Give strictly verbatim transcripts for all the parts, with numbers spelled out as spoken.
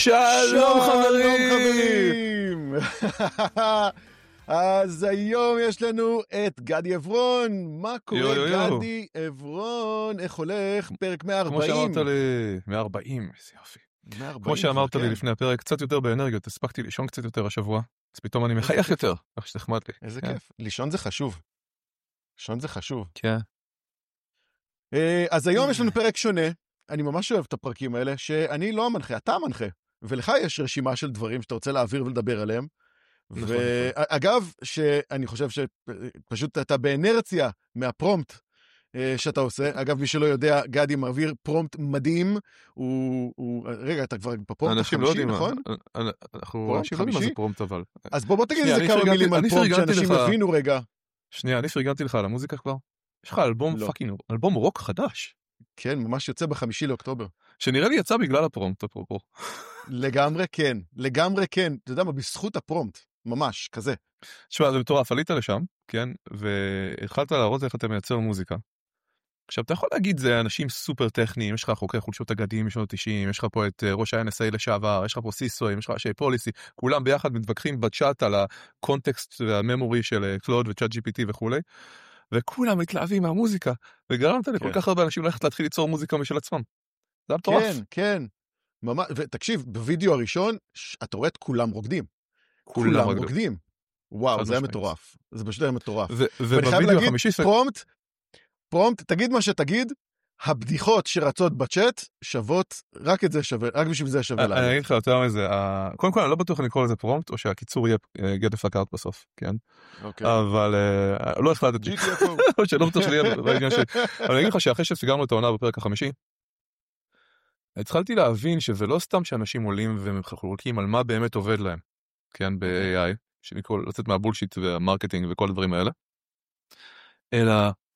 שלום חברים! אז היום יש לנו את גדי עברון. מה קורה יו, יו, יו. גדי עברון? איך הולך? פרק מאה וארבעים. כמו שאמרת לי, מאה וארבעים, איזה יופי. מאה וארבעים, כמו שאמרת כן. לי לפני הפרק, קצת יותר באנרגיות, הספקתי לישון קצת יותר השבוע, אז פתאום אני מחייך יותר, כך שתחמד לי. איזה כן. כיף. לישון זה חשוב. לישון זה חשוב. כן. אה, אז היום יש לנו פרק שונה. אני ממש אוהב את הפרקים האלה, שאני לא המנחה, אתה המנחה. ולך יש רשימה של דברים שאתה רוצה להעביר ולדבר עליהם. נכון, ואגב, שאני חושב שפשוט אתה באנרציה מהפרומפט אה, שאתה עושה. אגב, מי שלא יודע, גדי מעביר פרומפט מדהים. הוא, הוא... רגע, אתה כבר בפרומפט אנשים לא החמישי, יודעים, נכון? אנחנו פרומפט אנשים לא יודעים מה חמישי? זה פרומפט אבל. אז בוא בוא תגיד שנייה, איזה אני כמה פרגנתי- מילים על אני פרומפט פרגנתי שאנשים לך. יבינו רגע. שנייה, אני פרגנתי לך על המוזיקה כבר. יש לך אלבום לא. פאקינג, אלבום רוק חדש, כן, ממש יוצא בחמישי לאוקטובר. שנראה לי יצא בגלל הפרומפט, אפרופו. לגמרי כן, לגמרי כן. אתה יודע מה, בזכות הפרומפט, ממש, כזה. תשמע, זה מטורף, עלית לשם, כן, והתחלת להראות איך אתה מייצר מוזיקה. עכשיו, אתה יכול להגיד, זה אנשים סופר טכניים, יש לך חוקרי חולשות אגדיים משנות ה-תשעים, יש לך פה את אה, ראש ה-אן אס איי לשעבר, יש לך פה סיסויים, יש לך ראשי פוליסי, כולם ביחד מתווכחים בצ'אט על הקונטקסט והממורי של אה, קלוד וצ'אט ג'י פי טי וכולי, וכולם מתלהבים מהמוזיקה, וגרמת לכל כן. כך הרבה אנשים ללכת להתחיל ליצור מוזיקה משל עצמם. זה היה מטורף. כן, כן. ממש, ותקשיב, בווידאו הראשון, ש- אתה רואה את כולם רוקדים. כולם רוקדים. רוקדים. וואו, חד זה היה משמעית. מטורף. זה פשוט היה מטורף. ו- ואני חייב ובווידאו להגיד, החמישי, ס- פרומפט, פרומפט, תגיד מה שתגיד, הבדיחות שרצות בצ'אט שוות, רק את זה שווה, רק בשביל זה שווה אני לנו. אגיד לך יותר מזה, ה- קודם כל אני לא בטוח אני אקרא לזה פרומפט, או שהקיצור יהיה אה, get the fuck out בסוף, כן? אוקיי. אבל אה, לא החלטתי. ג'י טי אף או. או שלא בטוח שלי יהיה בעניין שלי. אבל אני אגיד לך שאחרי שסגרנו את העונה בפרק החמישי, התחלתי להבין שזה לא סתם שאנשים עולים ומחלקים על מה באמת עובד להם, כן, ב-איי איי, שמכל לצאת מהבולשיט והמרקטינג וכל הדברים האלה, אלא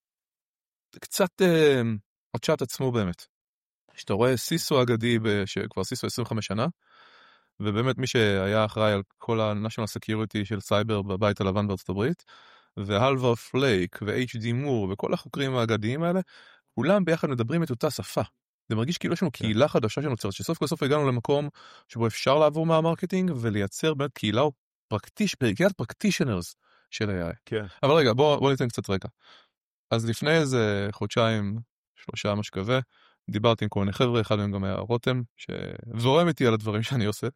קצת אה, הצ'אט עצמו באמת. שאתה רואה סיסו אגדי, ב- שכבר סיסו עשרים וחמש שנה, ובאמת מי שהיה אחראי על כל ה-National Security של סייבר בבית הלבן בארצות הברית, והלבר פלייק ו-אייץ' די מור וכל החוקרים האגדיים האלה, כולם ביחד מדברים את אותה שפה. זה מרגיש כאילו יש לנו קהילה חדשה שנוצרת, שסוף כל סוף הגענו למקום שבו אפשר לעבור מהמרקטינג ולייצר באמת קהילה או פרקטיש, קהילת פרקטישנרס של איי איי. כן. אבל רגע, בוא, בוא ניתן קצת רקע. אז לפני איזה חודשיים, שלושה משהו כזה, דיברתי עם כל מיני חבר'ה, אחד מהם גם היה רותם, שזורם איתי על הדברים שאני עושה,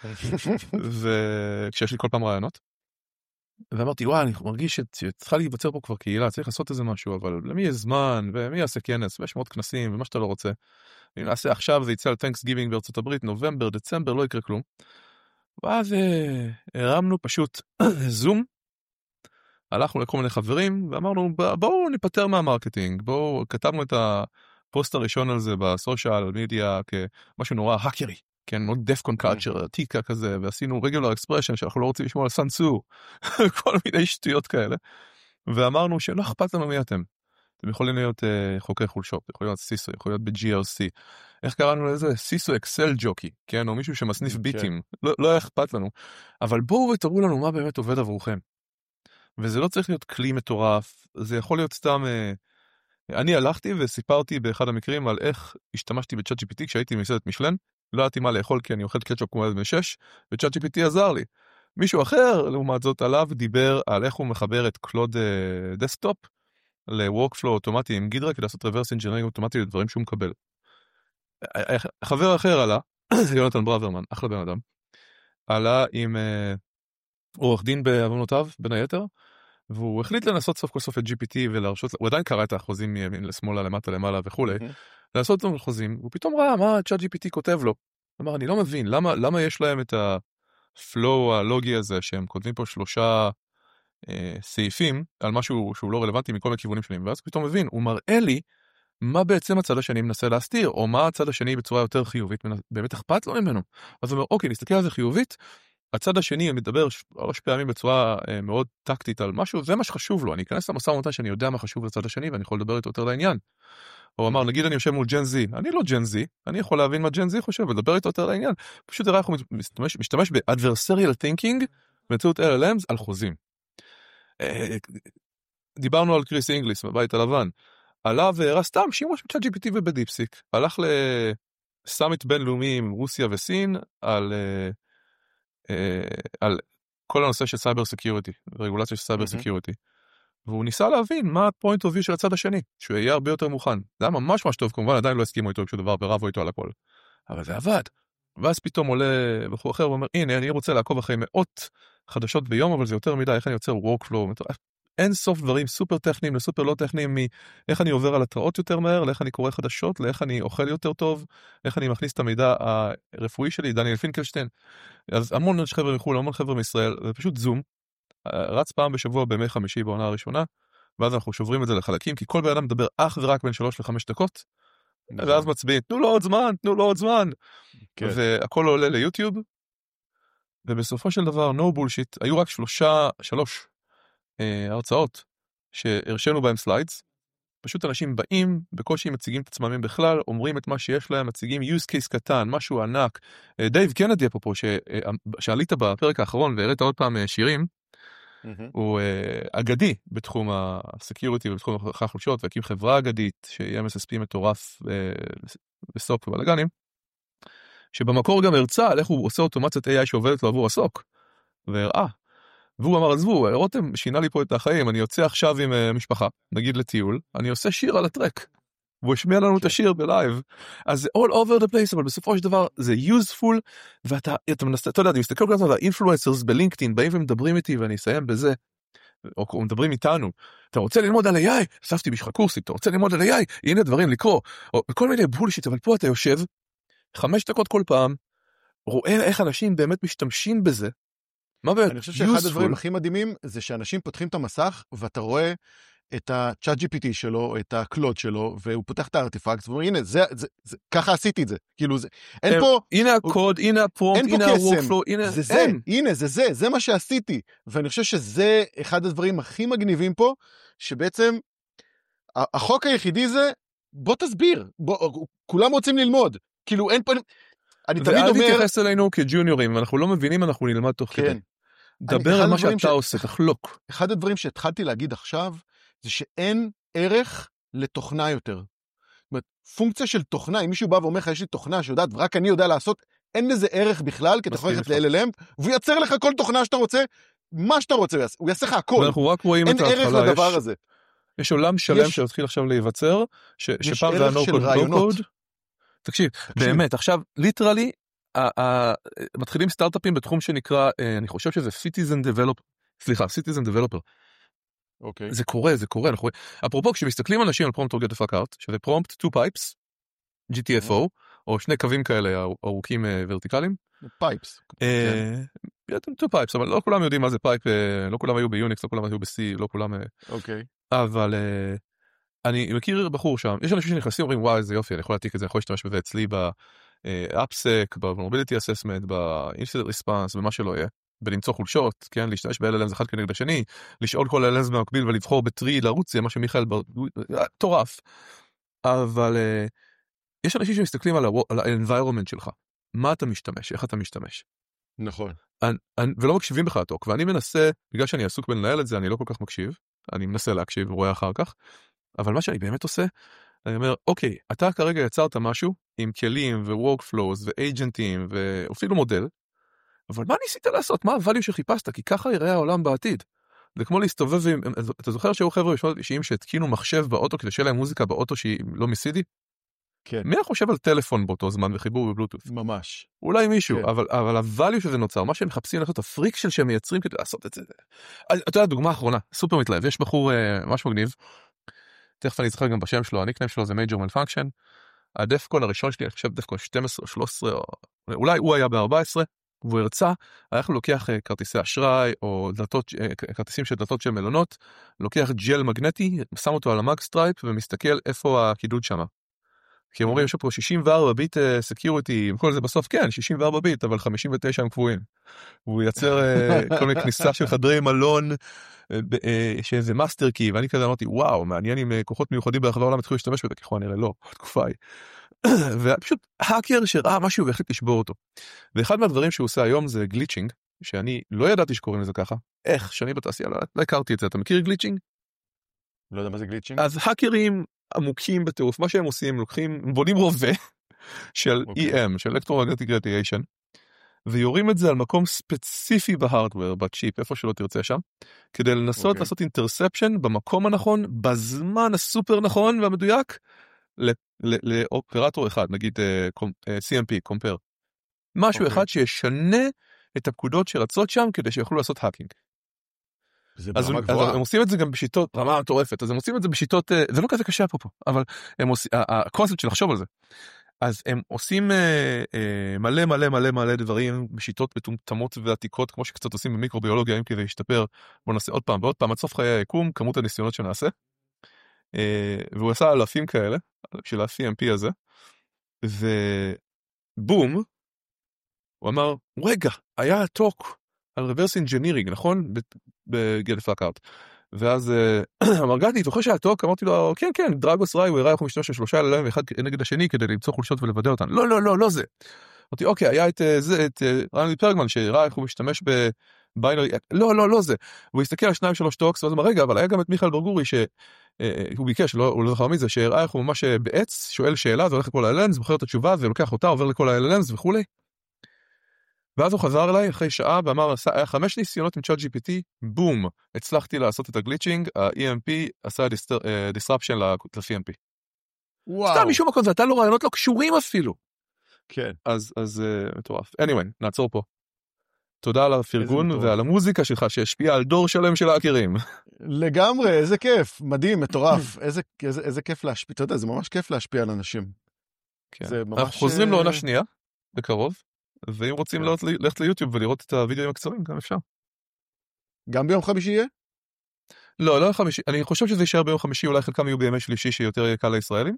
וכשיש לי כל פעם רעיונות. ואמרתי, וואי, אני מרגיש שצריכה להיווצר פה כבר קהילה, צריך לעשות איזה משהו, אבל למי יש זמן, ומי יעשה כנס, ויש מאוד כנסים, ומה שאתה לא רוצה. אם נעשה עכשיו, זה יצא על Thanksgiving בארצות הברית, נובמבר, דצמבר, לא יקרה כלום. ואז אה, הרמנו פשוט זום, הלכנו לכל מיני חברים, ואמרנו, בואו ניפטר מהמרקטינג, בואו, כתבנו את הפוסט הראשון על זה בסושיאל מדיה, כמשהו נורא האקרי, כן, מאוד דפקון קלצ'ר, עתיקה כזה, ועשינו רגולר אקספרשן, שאנחנו לא רוצים לשמוע על סנסו, כל מיני שטויות כאלה, ואמרנו שלא אכפת לנו מי אתם. אתם יכולים להיות uh, חוקרי חולשות, יכולים להיות סיסו, יכולים להיות ב-ג'י אר סי. איך קראנו לזה? סיסו אקסל ג'וקי, כן? או מישהו שמסניף ביטים. לא, לא אכפת לנו. אבל בואו ותראו לנו מה באמת עובד עבורכם. וזה לא צריך להיות כלי מטורף, זה יכול להיות סתם... Uh, אני הלכתי וסיפרתי באחד המקרים על איך השתמשתי בצ'אט ג'י פי טי כשהייתי במסעדת משלן, לא ידעתי מה לאכול כי אני אוכל קטשופ כמו ילד בן שש, וצ'אט ג'י פי טי עזר לי. מישהו אחר, לעומת זאת, עליו דיבר על איך הוא מחבר את קלוד uh, דסקטופ, ל-workflow אוטומטי עם גידרה, כדי לעשות reverse engineering אוטומטי לדברים שהוא מקבל. חבר אחר עלה, זה יונתן ברוורמן, אחלה בן אדם, עלה עם uh, עורך דין בעוונותיו, בין היתר, והוא החליט לנסות סוף כל סוף את ג'י פי טי ולהרשות, הוא עדיין קרא את האחוזים מימין לשמאלה, למטה, למעלה וכו', לעשות אותם חוזים, הוא פתאום ראה מה צ'אט ג'י פי טי כותב לו. אמר, אני לא מבין, למה, למה יש להם את הפלואו הלוגי הזה, שהם כותבים פה שלושה אה, סעיפים, על משהו שהוא לא רלוונטי מכל הכיוונים שלהם, ואז פתאום מבין, הוא מראה לי, מה בעצם הצד השני מנסה להסתיר, או מה הצד השני בצורה יותר חיובית, באמת אכפת לו ממנו. אז הוא אומר, אוקיי, נסתכל על זה חיובית, הצד השני מדבר שלוש פעמים בצורה אה, מאוד טקטית על משהו, זה מה שחשוב לו, אני אכנס למשא ומתן שאני יודע מה חשוב לצד השני, ואני יכול לדבר איתו יותר לעניין. הוא אמר, נגיד אני יושב מול ג'ן זי, אני לא ג'ן זי, אני יכול להבין מה ג'ן זי חושב, ולדבר איתו יותר לעניין. פשוט הראה איך הוא משתמש, משתמש ב-adversarial thinking, באמצעות אל אל אמס על חוזים. אה, דיברנו על קריס אינגליס בבית הלבן, עלה והראה סתם שימוש בצ'אט ג'י פי טי ובדיפסיק, הלך ל... סאמיט בינלאומי עם רוסיה וסין, על, על כל הנושא של סייבר סקיוריטי, רגולציה של סייבר סקיוריטי. והוא ניסה להבין מה הפוינט אוף ויו של הצד השני, שהוא יהיה הרבה יותר מוכן. זה היה ממש ממש טוב, כמובן עדיין לא הסכימו איתו כשהוא דבר ורבו איתו על הכל. אבל זה עבד. ואז פתאום עולה בחור אחר ואומר, הנה, אני רוצה לעקוב אחרי מאות חדשות ביום, אבל זה יותר מדי, איך אני יוצר workflow, אין סוף דברים סופר טכניים לסופר לא טכניים, מאיך אני עובר על התראות יותר מהר, לאיך אני קורא חדשות, לאיך אני אוכל יותר טוב, איך אני מכניס את המידע הרפואי שלי, דניאל פינקלשטיין. אז המון חבר'ה מחו"ל, המון חבר'ה מישראל, זה פשוט זום, רץ פעם בשבוע בימי חמישי בעונה הראשונה, ואז אנחנו שוברים את זה לחלקים, כי כל בן אדם מדבר אך ורק בין שלוש לחמש דקות, ואז מצביעים, תנו לו עוד זמן, תנו לו עוד זמן. והכל עולה ליוטיוב, ובסופו של דבר, no bullshit, היו רק שלושה, שלוש הרצאות שהרשנו בהם סליידס, פשוט אנשים באים, בקושי מציגים את עצמם בכלל, אומרים את מה שיש להם, מציגים use case קטן, משהו ענק. דייב קנדי פה פה, שעלית בפרק האחרון והראית עוד פעם שירים, הוא אגדי בתחום הסקיוריטי ובתחום החולשות, והקים חברה אגדית שהיא אם אס אס פי מטורף בסוק ובלגנים, שבמקור גם הרצה על איך הוא עושה אוטומציות איי איי שעובדת לו עבור הסוק, והראה. והוא אמר, עזבו, רותם שינה לי פה את החיים, אני יוצא עכשיו עם uh, משפחה, נגיד לטיול, אני עושה שיר על הטרק, והוא השמיע לנו את השיר בלייב, אז זה all over the place, אבל בסופו של דבר זה useful, ואתה, אתה מנסה, אתה יודע, אני מסתכל כל כך על האינפלואנסרס בלינקדאין, באים ומדברים איתי, ואני אסיים בזה, או מדברים איתנו, אתה רוצה ללמוד על איי איי? אספתי בשביל קורסים, אתה רוצה ללמוד על איי איי? הנה דברים לקרוא, או כל מיני בולשיט, אבל פה אתה יושב, חמש דקות כל פעם, רואה איך אנשים באמת משתמשים בזה, אני חושב שאחד הדברים הכי מדהימים זה שאנשים פותחים את המסך ואתה רואה את ה-צ'אט ג'י פי טי שלו, את הקלוד שלו, והוא פותח את הארטיפקט, ואומר, הנה, זה, זה, זה, ככה עשיתי את זה. כאילו, זה, אין פה... הנה הקוד, הנה הפרומפט, הנה ה-workflow, הנה... זה זה, הנה, זה זה, זה מה שעשיתי. ואני חושב שזה אחד הדברים הכי מגניבים פה, שבעצם החוק היחידי זה, בוא תסביר, בוא, כולם רוצים ללמוד. כאילו, אין פה... אני תמיד אומר... ואל תתייחס אלינו כג'וניורים, אנחנו לא מבינים, אנחנו נלמד תוך כדי. דבר על מה שאתה עושה, תחלוק. אחד הדברים שהתחלתי להגיד עכשיו, זה שאין ערך לתוכנה יותר. זאת אומרת, פונקציה של תוכנה, אם מישהו בא ואומר לך, יש לי תוכנה שיודעת, ורק אני יודע לעשות, אין לזה ערך בכלל, כי אתה יכול ללכת ל-אל אל אם, והוא ייצר לך כל תוכנה שאתה רוצה, מה שאתה רוצה, הוא יעשה לך הכל. ואנחנו רק רואים את ההתחלה. אין ערך לדבר הזה. יש עולם שלם שהתחיל עכשיו להיווצר, שפעם זה ה-no-code. תקשיב, באמת, עכשיו, ליטרלי, מתחילים סטארט-אפים בתחום שנקרא, אני חושב שזה Citizen Developer, סליחה, Citizen Developer. אוקיי. זה קורה, זה קורה. אפרופו, כשמסתכלים אנשים על prompt or get the fuck out, שזה prompt two pipes, ג'י טי אף או, או שני קווים כאלה ארוכים ורטיקליים. פייפס. two pipes, אבל לא כולם יודעים מה זה פייפ, לא כולם היו ביוניקס, לא כולם היו ב-C, לא כולם... אוקיי. אבל אני מכיר בחור שם, יש אנשים שנכנסים ואומרים, וואי, זה יופי, אני יכול להעתיק את זה, אני יכול להשתמש בזה אצלי ב-AppSec, ב-Vulnerability Assessment, ב-Incident Response, ומה שלא יהיה. ולמצוא חולשות, כן, להשתמש ב-אל אל אם זה אחד כנגד השני, לשאול כל אל אל אם במקביל ולבחור בטרי לרוץ, זה מה שמיכאל טורף. אבל uh, יש אנשים שמסתכלים על ה-environment שלך. מה אתה משתמש? איך אתה משתמש? נכון. אני, אני, ולא מקשיבים בכלל טוק, ואני מנסה, בגלל שאני עסוק בלנהל את זה, אני לא כל כך מקשיב, אני מנסה להקשיב ורואה אחר כך, אבל מה שאני באמת עושה, אני אומר, אוקיי, אתה כרגע יצרת משהו עם כלים ו-workflows ו-agentים ואפילו מודל, אבל מה ניסית לעשות? מה הvalue שחיפשת? כי ככה יראה העולם בעתיד. זה כמו להסתובב עם... אתה זוכר שהיו חבר'ה ראשונות אישיים שהתקינו מחשב באוטו כדי שיהיה להם מוזיקה באוטו שהיא לא מסידי? כן. מי חושב על טלפון באותו זמן וחיבור בבלוטות'? ממש. אולי מישהו, כן. אבל, אבל הvalue שזה נוצר, מה שהם מחפשים לעשות, הפריקשן שהם מייצרים כדי לעשות את זה. אתה יודע, דוגמה אחרונה, סופר מתלהב, יש בחור ממש מגניב, תכף אני זוכר גם בשם שלו, הניקניים שלו זה Major Malfunction, הדפקון הראשון שלי, אני חושב דפקון שתים עשרה, שלוש עשרה, או... אולי הוא היה ב-ארבע עשרה, והוא הרצה, אנחנו לוקח כרטיסי אשראי, או דלתות, כרטיסים של דלתות של מלונות, לוקח ג'ל מגנטי, שם אותו על המאג סטרייפ, ומסתכל איפה הקידוד שם. כי הם אומרים, יש פה שישים וארבע ביט סקיוריטי, כל זה בסוף כן, שישים וארבע ביט, אבל חמישים ותשע הם קבועים. והוא ייצר כל מיני כניסה של חדרי מלון, שזה מאסטר קי, ואני כזה אמרתי, וואו, מעניין אם כוחות מיוחדים ברחבי העולם התחילו להשתמש בזה, ככל הנראה לא, התקופה היא. ופשוט האקר שראה משהו והחליט לשבור אותו. ואחד מהדברים שהוא עושה היום זה גליצ'ינג, שאני לא ידעתי שקוראים לזה ככה. איך? שאני בתעשייה לא הכרתי את זה. אתה מכיר גליצ'ינג? לא יודע מה זה גליצ'ינג. אז האקרים עמוקים בטירוף, מה שהם עושים, לוקחים, בונים רובה, של אוקיי. E M, של Electromagnetic Radiation, ויורים את זה על מקום ספציפי בהארדוור, בצ'יפ, איפה שלא תרצה שם, כדי לנסות אוקיי. לעשות אינטרספשן במקום הנכון, בזמן הסופר נכון והמדויק, לאופרטור אחד, נגיד C M P, Compare. משהו אחד שישנה את הפקודות שרצות שם, כדי שיוכלו לעשות האקינג. זה אז ברמה גבוהה. הם עושים את זה גם בשיטות, רמה מטורפת, אז הם עושים את זה בשיטות, זה לא כזה קשה פה פה, אבל הקונספט של לחשוב על זה. אז הם עושים מלא מלא מלא מלא דברים בשיטות מטומטמות ועתיקות, כמו שקצת עושים במיקרוביולוגיה, אם כדי להשתפר, בוא נעשה עוד פעם ועוד פעם, עד סוף חיי היקום, כמות הניסיונות שנעשה, והוא עשה אלפים כאלה, של ה-C M P הזה, ובום, הוא אמר, רגע, היה טוק על reverse engineering, נכון? בגט פלאקארט. ואז אמר גדי, זוכר שהיה טוק? אמרתי לו, כן, כן, דרגוס ראי, הוא הראה איך הוא משתמש של שלושה אלוהים, אחד נגד השני, כדי למצוא חולשות ולוודא אותן. לא, לא, לא, לא זה. אמרתי, אוקיי, היה את זה, את רנלי פרגמן, שהראה איך הוא משתמש בביינרי, לא, לא, לא זה. הוא הסתכל על שניים שלוש טוקס, ואז אמר, רגע, אבל היה גם את מיכאל ברגורי, שהוא ביקש, הוא לא זוכר מי זה, שהראה איך הוא ממש בעץ, שואל שאלה, זה הולך לכל ה-אלנס, בוחר את התשובה, ולוקח אותה, עובר לכל ה-אלנס וכולי. ואז הוא חזר אליי אחרי שעה ואמר, היה חמש ניסיונות עם צ'אט ג'י פי טי, בום, הצלחתי לעשות את הגליצ'ינג, ה-E M P עשה disruption ל-C M P. וואו. סתם משום מקום, זה הייתה לו רעיונות לא קשורים אפילו. כן. אז, אז, מטורף. anyway, נעצור פה. תודה על הפרגון ועל המוזיקה שלך שהשפיעה על דור שלם של האקרים. לגמרי, איזה כיף, מדהים, מטורף. איזה, איזה, איזה כיף להשפיע, אתה יודע, זה ממש כיף להשפיע על אנשים. כן. זה ממש... אנחנו חוזרים לעונה שנייה, בקרוב. ואם רוצים כן. ללכת ליוטיוב ולראות את הוידאוים הקצרים, גם אפשר. גם ביום חמישי יהיה? לא, לא חמישי. אני חושב שזה יישאר ביום חמישי, אולי חלקם יהיו בימי שלישי שיותר יהיה קל לישראלים.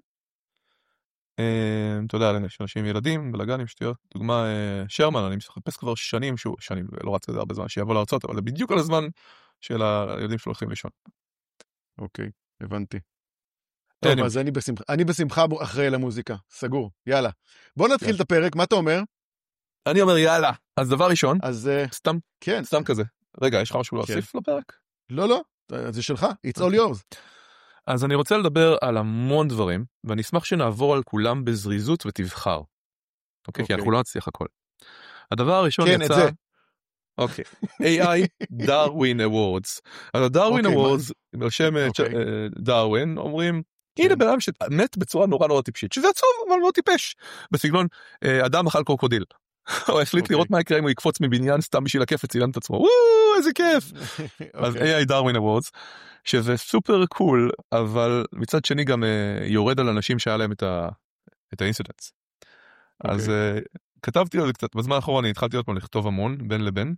אתה יודע, אנשים ילדים, בלגנים, שטויות. דוגמה, שרמן, אני מחפש כבר שנים, שהוא, שנים, לא רץ כזה הרבה זמן, שיבוא לארצות, אבל זה בדיוק על הזמן של הילדים שלו הולכים לישון. אוקיי, הבנתי. טוב, אז אני בשמחה, אני בשמחה אחרי למוזיקה, סגור, יאללה. בוא נתחיל את הפרק, מה אתה אומר? אני אומר יאללה, אז דבר ראשון, אז סתם, כן. סתם כזה. רגע, יש לך משהו להוסיף לפרק? לא, לא, זה שלך, it's all yours. אז אני רוצה לדבר על המון דברים, ואני אשמח שנעבור על כולם בזריזות ותבחר. אוקיי, כי אנחנו לא נצליח הכל. הדבר הראשון יצא... כן, את זה. אוקיי, A I Darwin Awards. אז ה-Darwin Awards, בשם דרווין, אומרים, הנה בן אדם שמת בצורה נורא נורא טיפשית, שזה עצוב, אבל מאוד טיפש. בסגנון, אדם אכל קרוקודיל. הוא החליט לראות מה יקרה אם הוא יקפוץ מבניין סתם בשביל הכיף וצילם את עצמו. וואו, איזה כיף. אז A I Darwin Awards, שזה סופר קול, אבל מצד שני גם יורד על אנשים שהיה להם את האינסידנטס. אז כתבתי על זה קצת, בזמן האחרון אני התחלתי עוד פעם לכתוב המון, בין לבין.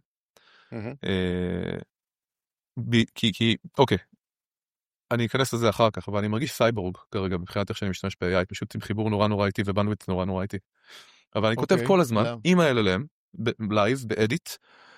כי, אוקיי, אני אכנס לזה אחר כך, אבל אני מרגיש סייבורג כרגע, מבחינת איך שאני משתמש ב-A I, פשוט עם חיבור נורא נורא איטי ובנדווידט נורא נורא איטי. אבל אני כותב כל הזמן, עם ה-L L M, בלייב, באדיט,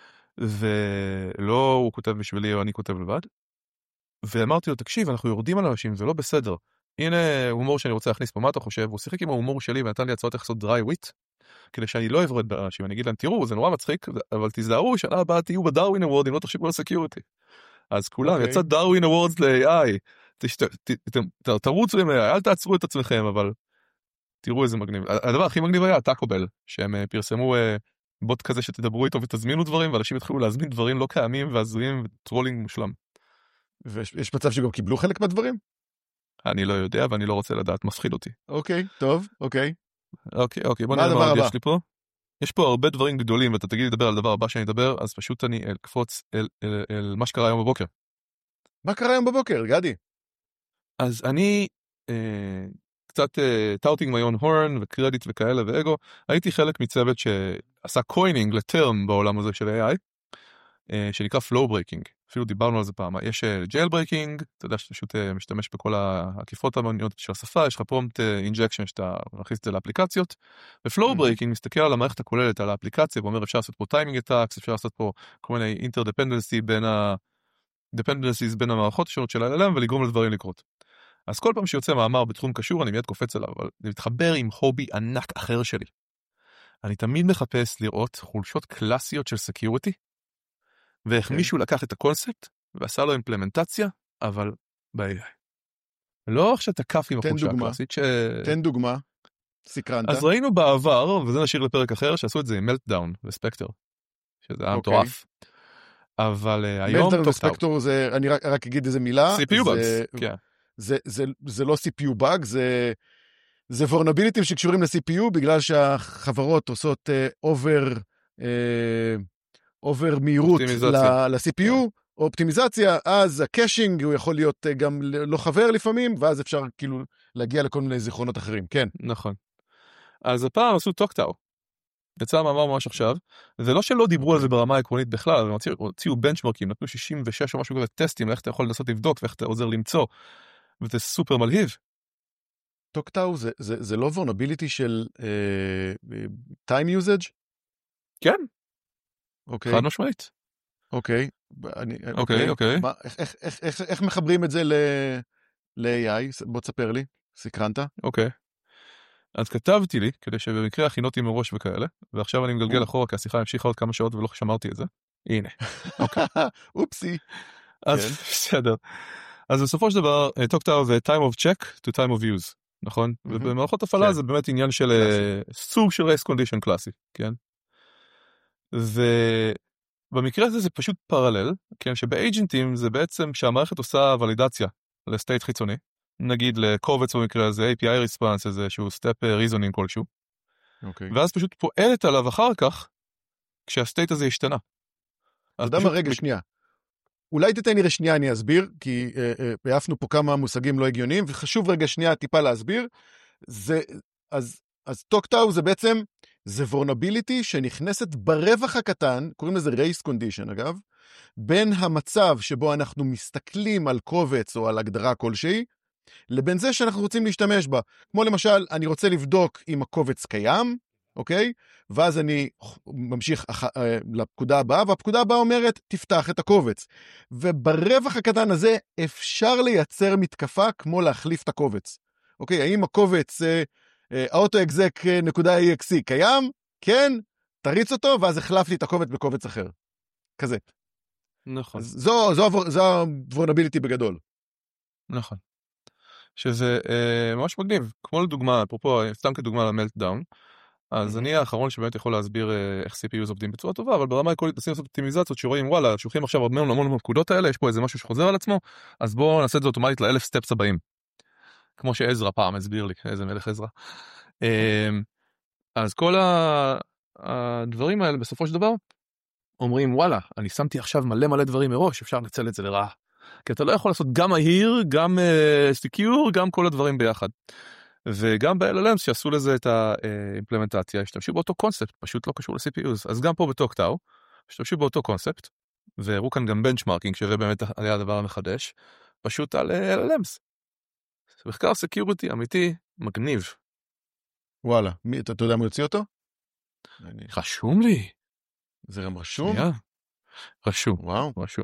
ולא הוא כותב בשבילי או אני כותב לבד, ואמרתי לו, תקשיב, אנחנו יורדים על אנשים, זה לא בסדר. הנה הומור שאני רוצה להכניס פה, מה אתה חושב? הוא שיחק עם ההומור שלי ונתן לי הצעות איך לעשות dry wit, כדי שאני לא אברד באנשים, אני אגיד להם, תראו, זה נורא מצחיק, אבל תזדהרו, שנה הבאה תהיו בדרווין אוורד, אם לא תחשבו על סקיוריטי. אז כולם, יצא דרווין אוורדס ל-A I, תרוצו עם A I, אל תעצרו את עצמכם, אבל תראו איזה מגניב. הדבר הכי מגניב היה טאקובל, שהם פרסמו בוט כזה שתדברו איתו ותזמינו דברים, ואנשים התחילו להזמין דברים לא קיימים והזויים וטרולינג מושלם. ויש מצב שגם קיבלו חלק מהדברים? אני לא יודע, ואני לא רוצה לדעת, מפחיד אותי. אוקיי, טוב, אוקיי. אוקיי, אוקיי, בוא נראה מה יש לי פה. יש פה הרבה דברים גדולים, ואתה תגיד לדבר על הדבר הבא שאני אדבר, אז פשוט אני אקפוץ אל, אל, אל מה שקרה היום בבוקר. מה קרה היום בבוקר, גדי? אז אני אה, קצת טאוטינג מיון הורן וקרדיט וכאלה ואגו, הייתי חלק מצוות שעשה קוינינג לטרם בעולם הזה של A I, אה, שנקרא flow breaking. אפילו דיברנו על זה פעם. יש ג'ייל ברייקינג, אתה יודע שאתה פשוט משתמש בכל העקיפות המעניינות של השפה, יש לך פרומפט אינג'קשן שאתה מכניס את זה לאפליקציות, ופלואו ברייקינג מסתכל על המערכת הכוללת, על האפליקציה, ואומר אפשר לעשות פה טיימינג אטאקס, אפשר לעשות פה כל מיני אינטרדפנדנסי בין ה... dependencies בין המערכות השונות של ה-L L M ולגרום לדברים לקרות. אז כל פעם שיוצא מאמר בתחום קשור, אני מיד קופץ עליו, אבל זה מתחבר עם הובי ענק אחר שלי. אני תמיד מחפש לראות חולשות קלאסיות של סקיוריטי, ואיך מישהו לקח את הקונספט ועשה לו אימפלמנטציה, אבל ב-A I. לא עכשיו תקף עם החולשה הקלאסית ש... תן דוגמה. סקרנת. אז ראינו בעבר, וזה נשאיר לפרק אחר, שעשו את זה עם מלטדאון וספקטר, שזה היה מטורף. אבל היום מלטדאון וספקטר זה, אני רק, רק אגיד איזה מילה. סי פי יו bugs, כן. זה, זה, זה לא סי פי יו bug, זה, זה vulnerabilities שקשורים ל-סי פי יו, בגלל שהחברות עושות אובר, אובר מהירות ל-סי פי יו, או אופטימיזציה, אז הקאשינג הוא יכול להיות גם לא חבר לפעמים, ואז אפשר כאילו להגיע לכל מיני זיכרונות אחרים, כן. נכון. אז הפעם עשו טוקטאו. יצא מאמר ממש עכשיו, זה לא שלא דיברו על זה ברמה העקרונית בכלל, אבל הוציאו בנצ'מרקים, נתנו שישים ושש או משהו כזה טסטים, איך אתה יכול לנסות לבדוק, ואיך אתה עוזר למצוא, וזה סופר מלהיב. טוקטאו זה, זה, זה לא vulnerability של uh, time usage? כן. אוקיי. חד משמעית. אוקיי. אני, אוקיי, אוקיי. מה, איך, איך, איך, איך, איך מחברים את זה ל-איי איי? בוא תספר לי, סקרנת. אוקיי. אז כתבתי לי, כדי שבמקרה הכינותי מראש וכאלה, ועכשיו אני מגלגל אחורה, כי השיחה המשיכה עוד כמה שעות ולא שמרתי את זה. הנה. אוקיי. אופסי. אז בסדר. אז בסופו של דבר, טוקטאו זה time of check to time of use, נכון? ובמערכות הפעלה זה באמת עניין של סוג של race condition קלאסי, כן? ובמקרה הזה זה פשוט פרלל, כן? שבאג'נטים זה בעצם שהמערכת עושה ולידציה לסטייט חיצוני, נגיד לקובץ במקרה הזה, איי פי איי response, איזשהו step reasoning כלשהו, ואז פשוט פועלת עליו אחר כך, כשהסטייט הזה השתנה. אתה יודע מה, רגע, שנייה. אולי תתן לי שנייה, אני אסביר, כי העפנו פה כמה מושגים לא הגיוניים, וחשוב רגע שנייה טיפה להסביר. זה, אז, אז טוקטאו זה בעצם, זה vulnerability שנכנסת ברווח הקטן, קוראים לזה race condition אגב, בין המצב שבו אנחנו מסתכלים על קובץ או על הגדרה כלשהי, לבין זה שאנחנו רוצים להשתמש בה. כמו למשל, אני רוצה לבדוק אם הקובץ קיים, אוקיי? ואז אני ממשיך אח... לפקודה הבאה, והפקודה הבאה אומרת, תפתח את הקובץ. וברווח הקטן הזה אפשר לייצר מתקפה כמו להחליף את הקובץ. אוקיי? האם הקובץ auto-exec.exe קיים? כן, תריץ אותו, ואז החלפתי את הקובץ בקובץ אחר. כזה. נכון. זו, זו, זו ה-vulnerability בגדול. נכון. שזה אה, ממש מגניב. כמו לדוגמה, אפרופו, סתם כדוגמה למלטדאון, אז אני האחרון שבאמת יכול להסביר איך סי פי יו's עובדים בצורה טובה, אבל ברמה העקרונית נשים לעשות אופטימיזציות שרואים, וואלה, שולחים עכשיו המון המון מהפקודות האלה, יש פה איזה משהו שחוזר על עצמו, אז בואו נעשה את זה אוטומטית לאלף סטפס הבאים. כמו שעזרא פעם הסביר לי, איזה מלך עזרא. אז כל הדברים האלה בסופו של דבר, אומרים, וואלה, אני שמתי עכשיו מלא מלא דברים מראש, אפשר לנצל את זה לרעה. כי אתה לא יכול לעשות גם מהיר, גם סקיור, גם כל הדברים ביחד. וגם ב-אל אל אמס שעשו לזה את האימפלמנטציה, השתמשו באותו קונספט, פשוט לא קשור ל-סי פי יו's. אז גם פה בטוקטאו, השתמשו באותו קונספט, והראו כאן גם בנצ'מרקינג, שזה באמת היה הדבר המחדש, פשוט על אל אל אמס. מחקר סקיוריטי אמיתי, מגניב. וואלה, מי, אתה, אתה יודע מי יוציא אותו? רשום לי. זה גם רשום? שנייה. רשום. וואו. רשום.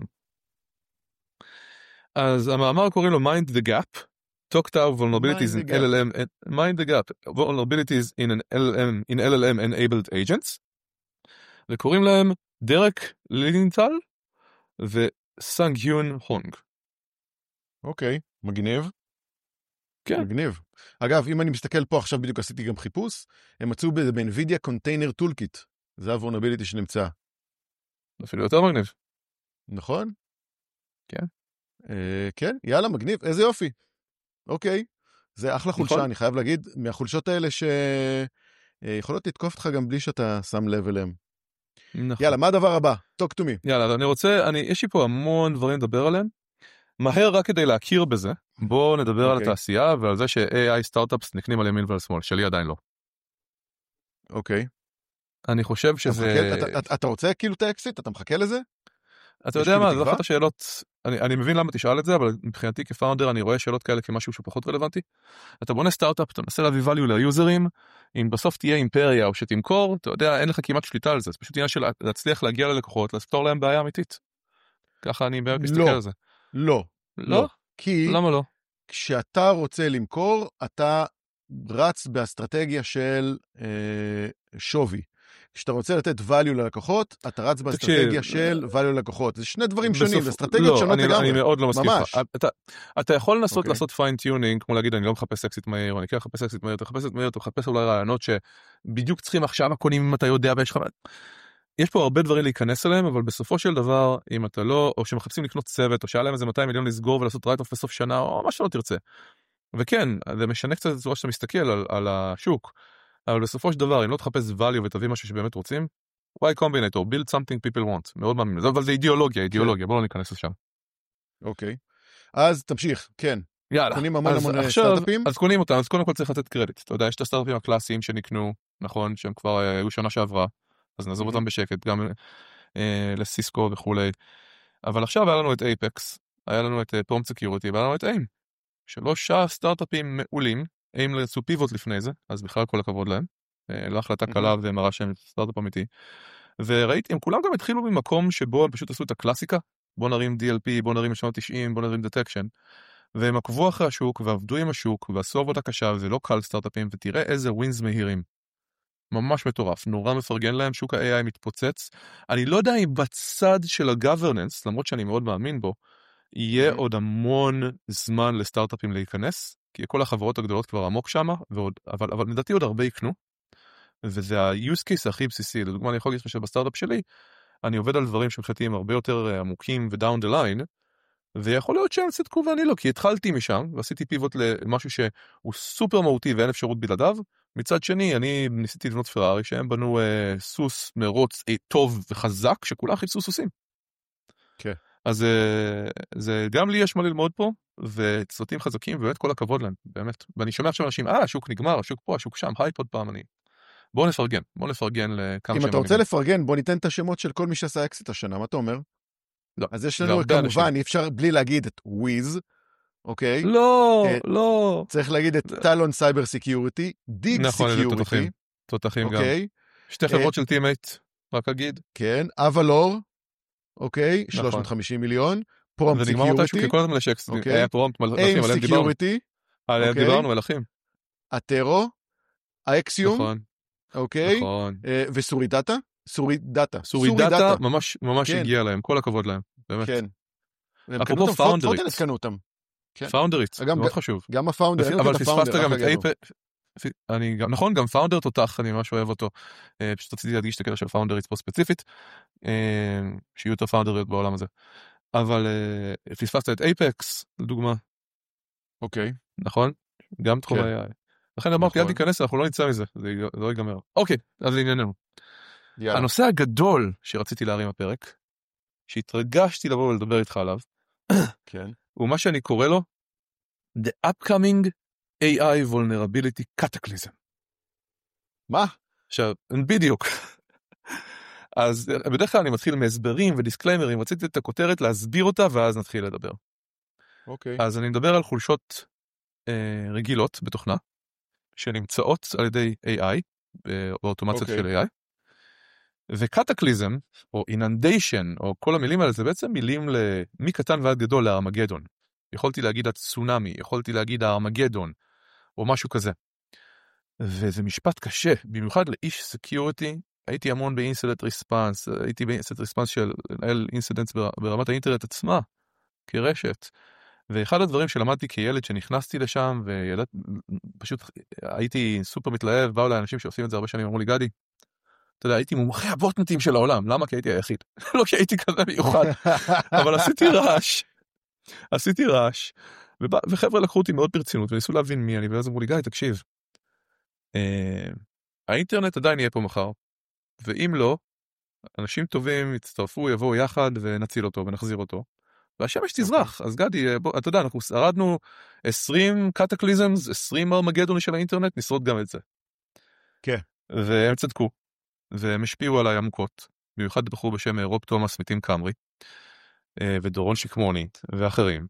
אז המאמר קוראים לו Mind the Gap, Talked vulnerabilities in אל אל אם, Mind the Gap, vulnerabilities in an אל אל אם, in אל אל אם enabled agents, וקוראים להם דרק לינטל וסנג יון הונג. אוקיי, מגניב. כן. מגניב. אגב, אם אני מסתכל פה עכשיו, בדיוק עשיתי גם חיפוש, הם מצאו ב-NVIDIA Container Toolkit. זה ה-vulnerability שנמצא. אפילו יותר מגניב. נכון? כן. אה, כן, יאללה, מגניב. איזה יופי. אוקיי. זה אחלה חולשה, נכון. אני חייב להגיד, מהחולשות האלה שיכולות לתקוף אותך גם בלי שאתה שם לב אליהם. נכון. יאללה, מה הדבר הבא? talk to me. יאללה, אז אני רוצה, אני, יש לי פה המון דברים לדבר עליהם. מהר רק כדי להכיר בזה, בואו נדבר על התעשייה ועל זה ש-איי איי סטארט-אפס נקנים על ימין ועל שמאל, שלי עדיין לא. אוקיי. אני חושב שזה... אתה רוצה כאילו את האקסיט? אתה מחכה לזה? אתה יודע מה, זו אחת השאלות, אני מבין למה תשאל את זה, אבל מבחינתי כפאונדר אני רואה שאלות כאלה כמשהו שהוא פחות רלוונטי. אתה בונה סטארט-אפ, אתה מנסה להביא value ליוזרים, אם בסוף תהיה אימפריה או שתמכור, אתה יודע, אין לך כמעט שליטה על זה, זה פשוט עניין של להצליח להגיע ללקוחות, לפתור להם בעיה אמיתית. ככה אני באמת מסתכל על זה. לא. לא? כי למה לא? כשאתה רוצה למכור, אתה רץ באסטרטגיה של אה, שווי. כשאתה רוצה לתת value ללקוחות, אתה רץ באסטרטגיה של value ללקוחות. זה שני דברים שונים, זה אסטרטגיות שונות לגמרי. אני מאוד לא מסכים. אתה יכול לנסות לעשות פיין-טיונינג, כמו להגיד, אני לא מחפש אקזיט מהיר, אני כן מחפש אקזיט מהיר, אתה מחפש אקזיט מהיר, אתה מחפש אולי רעיונות שבדיוק צריכים עכשיו הקונים אם אתה יודע ויש לך... יש פה הרבה דברים להיכנס אליהם, אבל בסופו של דבר, אם אתה לא, או שמחפשים לקנות צוות, או שהיה להם איזה מאתיים מיליון לסגור ולעשות רייט אוף בסוף שנה, או מה שלא תרצה. וכן, זה משנה קצת את הצורה שאתה מסתכל על, על השוק, אבל בסופו של דבר, אם לא תחפש value ותביא משהו שבאמת רוצים, Y Combinator, build something people want, מאוד מאמין, אבל זה אידיאולוגיה, אידיאולוגיה, בואו לא ניכנס לשם. אוקיי, אז תמשיך, כן. יאללה, קונים המון אז, המון עכשיו, סטארט-אפים? אז קונים אותם, אז קודם כל צריך לתת קרדיט, אתה יודע, יש את הסטארט-אפים הקלאסיים שנקנו, נכון, שהם כבר היו שנה שעברה, אז נעזוב אותם בשקט, גם אה, לסיסקו וכולי, אבל עכשיו היה לנו את אייפקס, היה לנו את פרומפט סקיוריטי, והיה לנו את איים, שלוש סטארט-אפים מעולים, איים לצו פיבוט לפני זה, אז בכלל כל הכבוד להם, להחלטה קלה ומראה שהם סטארט-אפ אמיתי, וראיתי, הם כולם גם התחילו ממקום שבו הם פשוט עשו את הקלאסיקה, בוא נרים די אל פי, בוא נרים שנות תשעים, בוא נרים דטקשן, והם עקבו אחרי השוק, ועבדו עם השוק, ועשו עבודה קשה, וזה לא קל סטארט-אפים, ותראה איזה ווינס מהירים. ממש מטורף, נורא מפרגן להם, שוק ה-איי איי מתפוצץ. אני לא יודע אם בצד של ה-governance, למרות שאני מאוד מאמין בו, יהיה עוד המון זמן לסטארט-אפים להיכנס, כי כל החברות הגדולות כבר עמוק שם, ועוד, אבל, אבל לדעתי עוד הרבה יקנו, וזה ה-use case הכי בסיסי. לדוגמה, אני יכול להגיד לך שבסטארט-אפ שלי, אני עובד על דברים שמחלטים הם הרבה יותר עמוקים ו-down the line, ויכול להיות שהם צדקו ואני לא, כי התחלתי משם, ועשיתי פיבוט למשהו שהוא סופר מהותי ואין אפשרות בלעדיו. מצד שני, אני ניסיתי לבנות פרארי, שהם בנו אה, סוס מרוץ אה, טוב וחזק, שכולם חיפשו סוסים. כן. אז אה, זה, גם לי יש מה ללמוד פה, וצוותים חזקים, ובאמת כל הכבוד להם, באמת. ואני שומע עכשיו אנשים, אה, השוק נגמר, השוק פה, השוק שם, הייפ עוד פעם, אני... בואו נפרגן, בואו נפרגן לכמה שהם... אם אתה רוצה לפרגן, בוא ניתן את השמות של כל מי שעשה אקסיט השנה, מה אתה אומר? לא. אז יש לנו כמובן, אי אפשר בלי להגיד את וויז, אוקיי? לא, לא. צריך להגיד את טלון סייבר סקיוריטי, דיג סקיוריטי. תותחים גם. שתי חברות של טימייט, רק אגיד. כן, אבלור, אוקיי, שלוש מאות וחמישים מיליון, פרומפט סקיוריטי. ונגמר מתישהו, כי כל הזמן לשקס, היה פרומפט מלאכים, עליהם דיברנו. עליהם דיברנו, מלאכים. הטרו, האקסיום, אוקיי, נכון. וסורי דאטה, סורי דאטה. סורי דאטה ממש ממש הגיע להם, כל הכבוד להם, באמת. כן. אפרופו פאונדרית. פאונדרית, מאוד חשוב. גם הפאונדר, אבל פספסת גם את אייפקס. נכון, גם פאונדר תותח, אני ממש אוהב אותו. פשוט רציתי להדגיש את הקטע של פאונדרית פה ספציפית, שיהיו יותר פאונדריות בעולם הזה. אבל פספסת את אייפקס, לדוגמה. אוקיי. נכון? גם תחום ה-איי איי. לכן אמרתי, אל תיכנס, אנחנו לא נצא מזה, זה לא ייגמר. אוקיי, אז לענייננו. הנושא הגדול שרציתי להרים בפרק, שהתרגשתי לבוא ולדבר איתך עליו, הוא מה שאני קורא לו, The Upcoming איי איי Vulnerability Cataclysm. מה? עכשיו, בדיוק. אז בדרך כלל אני מתחיל מהסברים ודיסקליימרים, רציתי את הכותרת להסביר אותה, ואז נתחיל לדבר. אוקיי. אז אני מדבר על חולשות אה, רגילות בתוכנה, שנמצאות על ידי איי איי, באוטומציות של איי איי, וקטקליזם, או איננדיישן, או כל המילים האלה, זה בעצם מילים מקטן ועד גדול לארמגדון. יכולתי להגיד הצונמי, יכולתי להגיד הארמגדון, או משהו כזה. וזה משפט קשה, במיוחד לאיש סקיוריטי, הייתי המון באינסטנט ריספנס, הייתי באינסטנט ריספנס של לנהל אינסטנטס ברמת האינטרנט עצמה, כרשת. ואחד הדברים שלמדתי כילד שנכנסתי לשם, ופשוט הייתי סופר מתלהב, באו לאנשים שעושים את זה הרבה שנים, אמרו לי, גדי, אתה יודע, הייתי מומחה הבוטנטים של העולם, למה? כי הייתי היחיד. לא כי הייתי כזה מיוחד, אבל עשיתי רעש, עשיתי רעש, וחבר'ה לקחו אותי מאוד ברצינות, וניסו להבין מי אני, ואז אמרו לי, גיא, תקשיב, האינטרנט עדיין יהיה פה מחר, ואם לא, אנשים טובים יצטרפו, יבואו יחד, ונציל אותו, ונחזיר אותו, והשמש תזרח. אז גדי, בוא, אתה יודע, אנחנו שרדנו עשרים קטקליזמס, עשרים ארמגדון של האינטרנט, נשרוד גם את זה. כן. והם צדקו, והם השפיעו עליי עמוקות, במיוחד בחור בשם רוב תומאס מטים קמרי, ודורון שקמוני, ואחרים.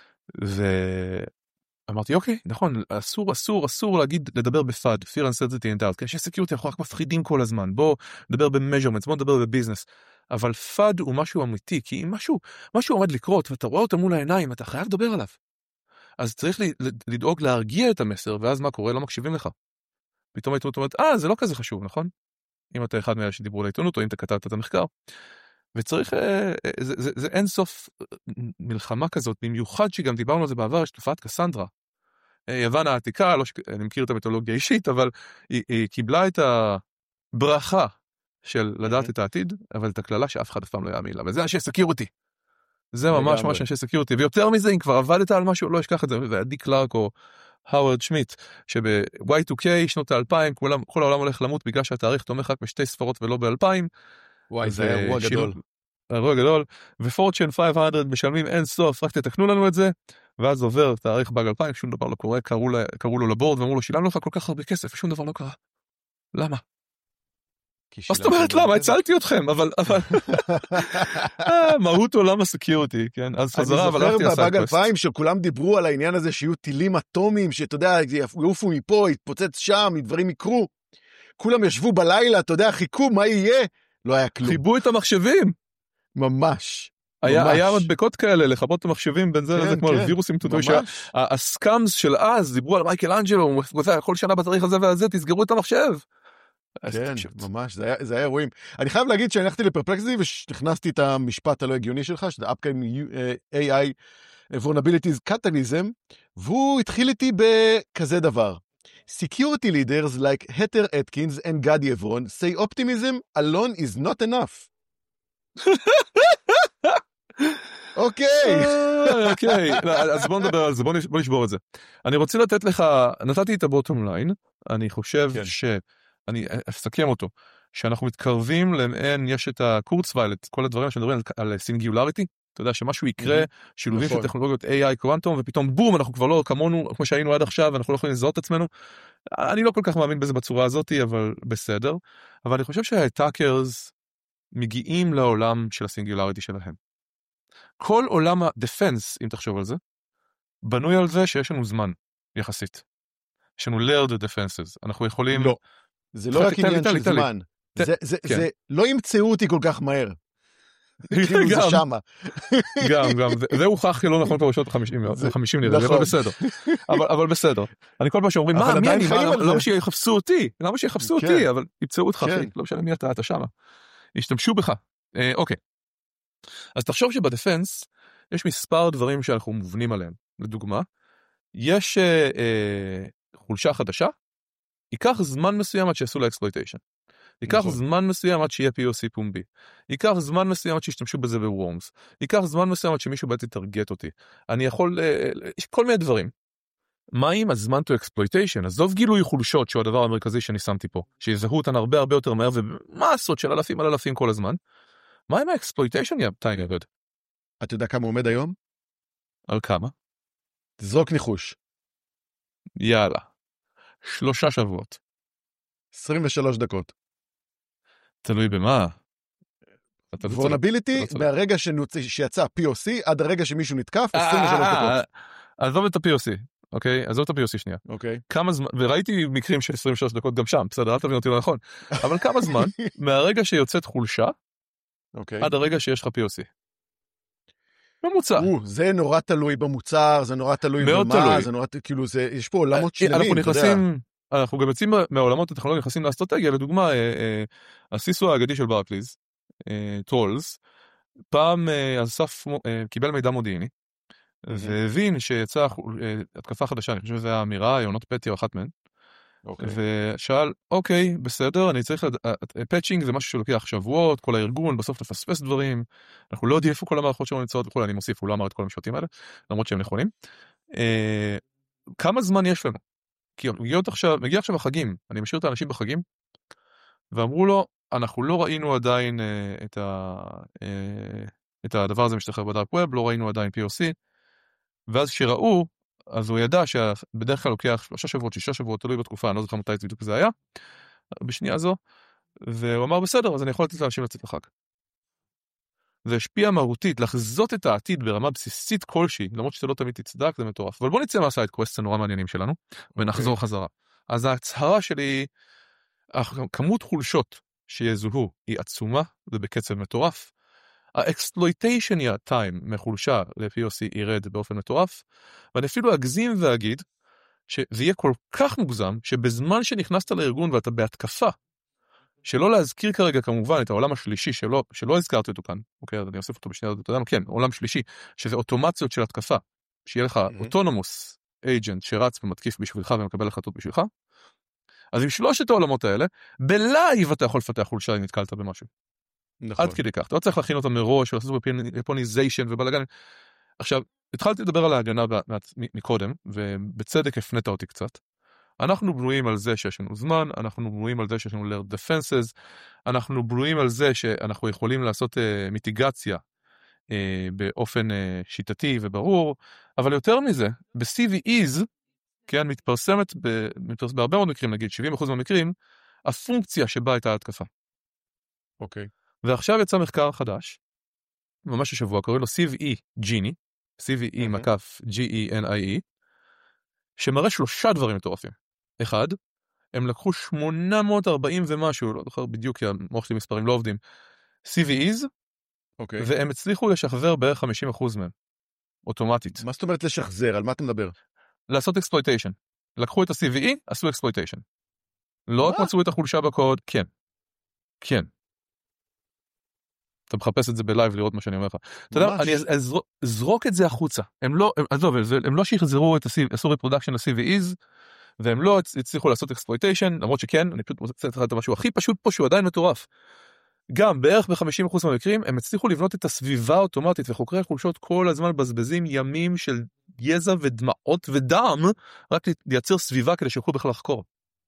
ואמרתי, אוקיי, נכון, אסור, אסור, אסור להגיד, לדבר בפאד, fear, uncertainty and doubt, כי שסקיוריטי אנחנו רק מפחידים כל הזמן, בוא נדבר במז'רמנטס, בוא נדבר בביזנס, אבל פאד הוא משהו אמיתי, כי אם משהו, משהו עומד לקרות, ואתה רואה אותו מול העיניים, אתה חייב לדבר עליו. אז צריך לדאוג להרגיע את המסר, ואז מה קורה? לא מקשיבים לך. פתאום היית אומרת, אה, זה לא כזה חשוב, נכון? אם אתה אחד מאלה שדיברו לעיתונות, או אם אתה כתבת את המחקר, וצריך, זה, זה, זה אין סוף מלחמה כזאת, במיוחד שגם דיברנו על זה בעבר, יש תופעת קסנדרה. יוון העתיקה, לא ש... אני מכיר את המתולוגיה האישית, אבל היא, היא קיבלה את הברכה של לדעת את העתיד, אבל את הכללה שאף אחד אף פעם לא יאמין לה, וזה אנשי סקיוריטי. זה ממש ממש אנשי סקיוריטי, ויותר מזה, אם כבר עבדת על משהו, לא אשכח את זה, ועדי קלארק או האוורד שמיט, שב-וואי טו קיי, שנות ה-אלפיים, כל העולם הולך למות, בגלל שהתאריך תומך רק בשתי ספרות ולא ב-אלפיים. וואי, זה היה אירוע גדול. אירוע גדול, ופורצ'ן חמש מאות משלמים אין סוף, רק תתקנו לנו את זה, ואז עובר תאריך באג אלפיים, שום דבר לא קורה, קראו, לה, קראו לו לבורד, ואמרו לו, שילמנו לך כל כך הרבה כסף, ושום דבר לא קרה. למה? מה זאת אומרת למה? הצלתי אתכם, אבל, אבל, מהות עולם הסקיוריטי, כן? אז חזרה, אבל הלכתי אני זוכר באג אלפיים שכולם דיברו על העניין הזה, שיהיו טילים אטומיים, שאתה יודע, יעופו מפה, יתפוצץ שם, דברים יקרו. כולם ישבו בלילה, אתה יודע, חיכו, מה יהיה? לא היה כלום. חיבו את המחשבים. ממש. היה, היה מדבקות כאלה, לחבות את המחשבים בין זה לזה, כמו על וירוסים, הסקאמס של אז, דיברו על מייקל אנג'לו, כל שנה בתאריך הזה והזה, תסגרו את המחשב. כן, ממש, זה היה, זה היה אירועים. אני חייב להגיד שאני הלכתי לפרפלקסיטי, ונכנסתי את המשפט הלא הגיוני שלך, שזה Upcoming איי איי Vulnerabilities Catalysm, והוא התחיל איתי בכזה דבר. Security leaders like Heather Atkins and Gadi Evron say optimism alone is not enough. אוקיי. אוקיי, אז בוא נדבר על זה, בוא נשבור את זה. אני רוצה לתת לך, נתתי את הבוטום ליין, אני חושב שאני אסכם אותו, שאנחנו מתקרבים למעין, יש את הקורצווייל, את כל הדברים שמדברים על סינגיולריטי, אתה יודע שמשהו יקרה, שילובים של טכנולוגיות איי איי קוונטום, ופתאום בום, אנחנו כבר לא כמונו, כמו שהיינו עד עכשיו, אנחנו לא יכולים לזהות את עצמנו. אני לא כל כך מאמין בזה בצורה הזאת, אבל בסדר. אבל אני חושב שהטאקרס מגיעים לעולם של הסינגיולריטי שלהם. כל עולם הדפנס, אם תחשוב על זה, בנוי על זה שיש לנו זמן, יחסית. יש לנו layered defenses. אנחנו יכולים... לא, זה לא רק עניין של זמן. זה לא ימצאו אותי כל כך מהר. כאילו זה שמה. גם, גם. זה הוכח כי לא נכון כבר בשעות חמישים נראה, אבל בסדר. אבל בסדר. אני כל פעם שאומרים, מה, מי אני? למה שיחפשו אותי? למה שיחפשו אותי? אבל ימצאו אותך, לא משנה מי אתה, אתה שמה. ישתמשו בך. אוקיי. אז תחשוב שבדפנס יש מספר דברים שאנחנו מובנים עליהם. לדוגמה, יש אה, אה, חולשה חדשה, ייקח זמן מסוים עד שיעשו לה אקספלויטיישן. ייקח נכון. זמן מסוים עד שיהיה פי או סי פומבי. ייקח זמן מסוים עד שישתמשו בזה בוורמס. ייקח זמן מסוים עד שמישהו בעצם יתרגט אותי. אני יכול, אה, יש כל מיני דברים. מה עם הזמן to exploitation? עזוב גילוי חולשות שהוא הדבר המרכזי שאני שמתי פה, שיזהו אותן הרבה הרבה יותר מהר, ומסות של אלפים על אלפים כל הזמן. מה עם האקספלויטיישן יא טיים יבד? אתה יודע כמה עומד היום? על כמה? תזרוק ניחוש. יאללה. שלושה שבועות. עשרים ושלוש דקות. תלוי במה. וורנביליטי, מהרגע שיצא פי או סי, עד הרגע שמישהו נתקף, עשרים ושלוש דקות. עזוב את ה-פי או סי, אוקיי? עזוב את ה-פי או סי שנייה. אוקיי. כמה זמן, וראיתי מקרים של עשרים ושלוש דקות גם שם, בסדר, אל תבין אותי לא נכון. אבל כמה זמן, מהרגע שיוצאת חולשה, עד הרגע שיש לך פי או סי. ממוצע. זה נורא תלוי במוצר, זה נורא תלוי במה, זה נורא, כאילו, יש פה עולמות שלמים, אנחנו נכנסים, אנחנו גם יוצאים מהעולמות הטכנולוגיים, נכנסים לאסטרטגיה, לדוגמה, הסיסו האגדי של ברקליז, טרולס, פעם אסף קיבל מידע מודיעיני, והבין שיצאה התקפה חדשה, אני חושב שזה היה אמירה, יונות פטי או אחת מהן, ושאל, אוקיי, בסדר, אני צריך, פאצ'ינג זה משהו שלוקח שבועות, כל הארגון, בסוף לפספס דברים, אנחנו לא יודעים איפה כל המערכות שלנו נמצאות וכו', אני מוסיף, הוא לא אמר את כל המשפטים האלה, למרות שהם נכונים. כמה זמן יש לנו? כי מגיע עכשיו, מגיע עכשיו החגים, אני משאיר את האנשים בחגים, ואמרו לו, אנחנו לא ראינו עדיין את ה... את הדבר הזה משתחרר בדארק ווב, לא ראינו עדיין פי או סי, ואז כשראו, אז הוא ידע שבדרך כלל לוקח שלושה שבועות, שישה שבועות, תלוי בתקופה, אני לא זוכר מתי בדיוק זה היה, בשנייה זו, והוא אמר, בסדר, אז אני יכול לתת לאנשים לצאת לחג. זה השפיע מהותית, לחזות את העתיד ברמה בסיסית כלשהי, למרות שאתה לא תמיד תצדק, זה מטורף. אבל בוא נצא מהסייד קווסט הנורא מעניינים שלנו, ונחזור חזרה. אז ההצהרה שלי, כמות חולשות שיזוהו היא עצומה, זה בקצב מטורף, האקספלויטיישן טיים מחולשה ל-פי או סי ירד באופן מטורף, ואני אפילו אגזים ואגיד שזה יהיה כל כך מוגזם, שבזמן שנכנסת לארגון ואתה בהתקפה, שלא להזכיר כרגע כמובן את העולם השלישי שלא, שלא הזכרתי אותו כאן, אוקיי, אז אני אוסיף אותו בשנייה, אתה יודע מה, כן, עולם שלישי, שזה אוטומציות של התקפה, שיהיה לך אוטונומוס אייג'נט שרץ ומתקיף בשבילך ומקבל החלטות בשבילך, אז עם שלושת העולמות האלה, בלייב אתה יכול לפתח חולשה אם נתקלת במשהו. נכון. עד כדי כך, אתה לא צריך להכין אותה מראש, ולעשות בפוניזיישן ובלגן. עכשיו, התחלתי לדבר על ההגנה מקודם, ובצדק הפנית אותי קצת. אנחנו בנויים על זה שיש לנו זמן, אנחנו בנויים על זה שיש לנו layered defenses, אנחנו בנויים על זה שאנחנו יכולים לעשות uh, מיטיגציה uh, באופן uh, שיטתי וברור, אבל יותר מזה, ב-סי וי איז, כן, מתפרסמת, ב, מתפרס, בהרבה מאוד מקרים, נגיד שבעים אחוז מהמקרים, הפונקציה שבה הייתה ההתקפה. אוקיי. ועכשיו יצא מחקר חדש, ממש השבוע, קוראים לו סי וי אי Genie, סי וי אי מקף ג'י אי אן איי אי, שמראה שלושה דברים מטורפים. אחד, הם לקחו שמונה מאות וארבעים ומשהו, לא זוכר בדיוק, כי המוח שלי מספרים לא עובדים, סי וי איז, אוקיי. והם הצליחו לשחזר בערך חמישים אחוז מהם, אוטומטית. מה זאת אומרת לשחזר? על מה אתה מדבר? לעשות exploitation. לקחו את ה-סי וי אי, עשו exploitation. לא רק מצאו את החולשה בקוד, כן. כן. אתה מחפש את זה בלייב לראות מה שאני אומר לך. אתה יודע, אני אזרוק את זה החוצה. הם לא, עזוב, הם לא שיחזרו את ה-סי, עשו reproduction ל-סי וי איז, והם לא הצליחו לעשות exploitation, למרות שכן, אני פשוט רוצה לתת לך את המשהו הכי פשוט פה, שהוא עדיין מטורף. גם בערך ב-חמישים אחוז מהמקרים, הם הצליחו לבנות את הסביבה האוטומטית, וחוקרי חולשות כל הזמן בזבזים ימים של יזע ודמעות ודם, רק לייצר סביבה כדי שיוכלו בכלל לחקור.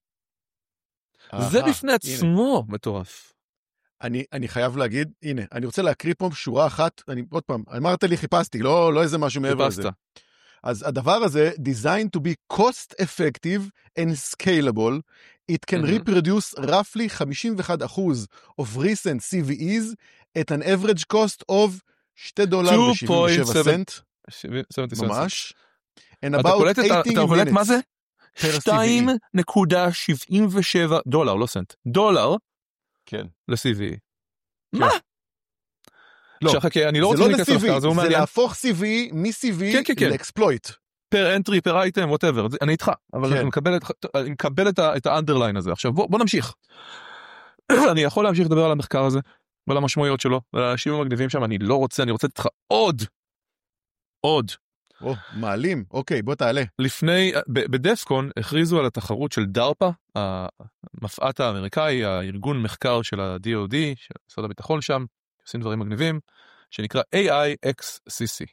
זה בפני עצמו מטורף. אני, אני חייב להגיד, הנה, אני רוצה להקריא פה שורה אחת, אני עוד פעם, אמרת לי חיפשתי, לא, לא איזה משהו מעבר לזה. אז הדבר הזה, designed to be cost effective and scalable, it can mm-hmm. reproduce roughly חמישים ואחד אחוז of recent סי וי איז at an average cost of שני דולר ושבעים ושבע סנט. ממש. And about eighteen אתה קולט מה זה? per שתיים נקודה שבעים ושבע דולר, לא סנט. דולר כן. ל-סי וי איי. מה? לא, אני לא זה רוצה לא להיכנס למחקר, זה הוא מעניין. זה להפוך סי וי איי מ-סי וי איי לאקספלויט. פר אנטרי, פר אייטם, whatever, אני איתך, אבל אני מקבל את האנדרליין הזה. עכשיו בוא נמשיך. אני יכול להמשיך לדבר על המחקר הזה, ועל המשמעויות שלו, ועל האנשים המגניבים שם, אני לא רוצה, אני רוצה לתת לך עוד. עוד. או, מעלים, אוקיי, בוא תעלה. לפני, בדפקון הכריזו על התחרות של דארפה, המפעט האמריקאי, הארגון מחקר של ה-די או די, של משרד הביטחון שם, עושים דברים מגניבים, שנקרא איי איי אקס סי סי.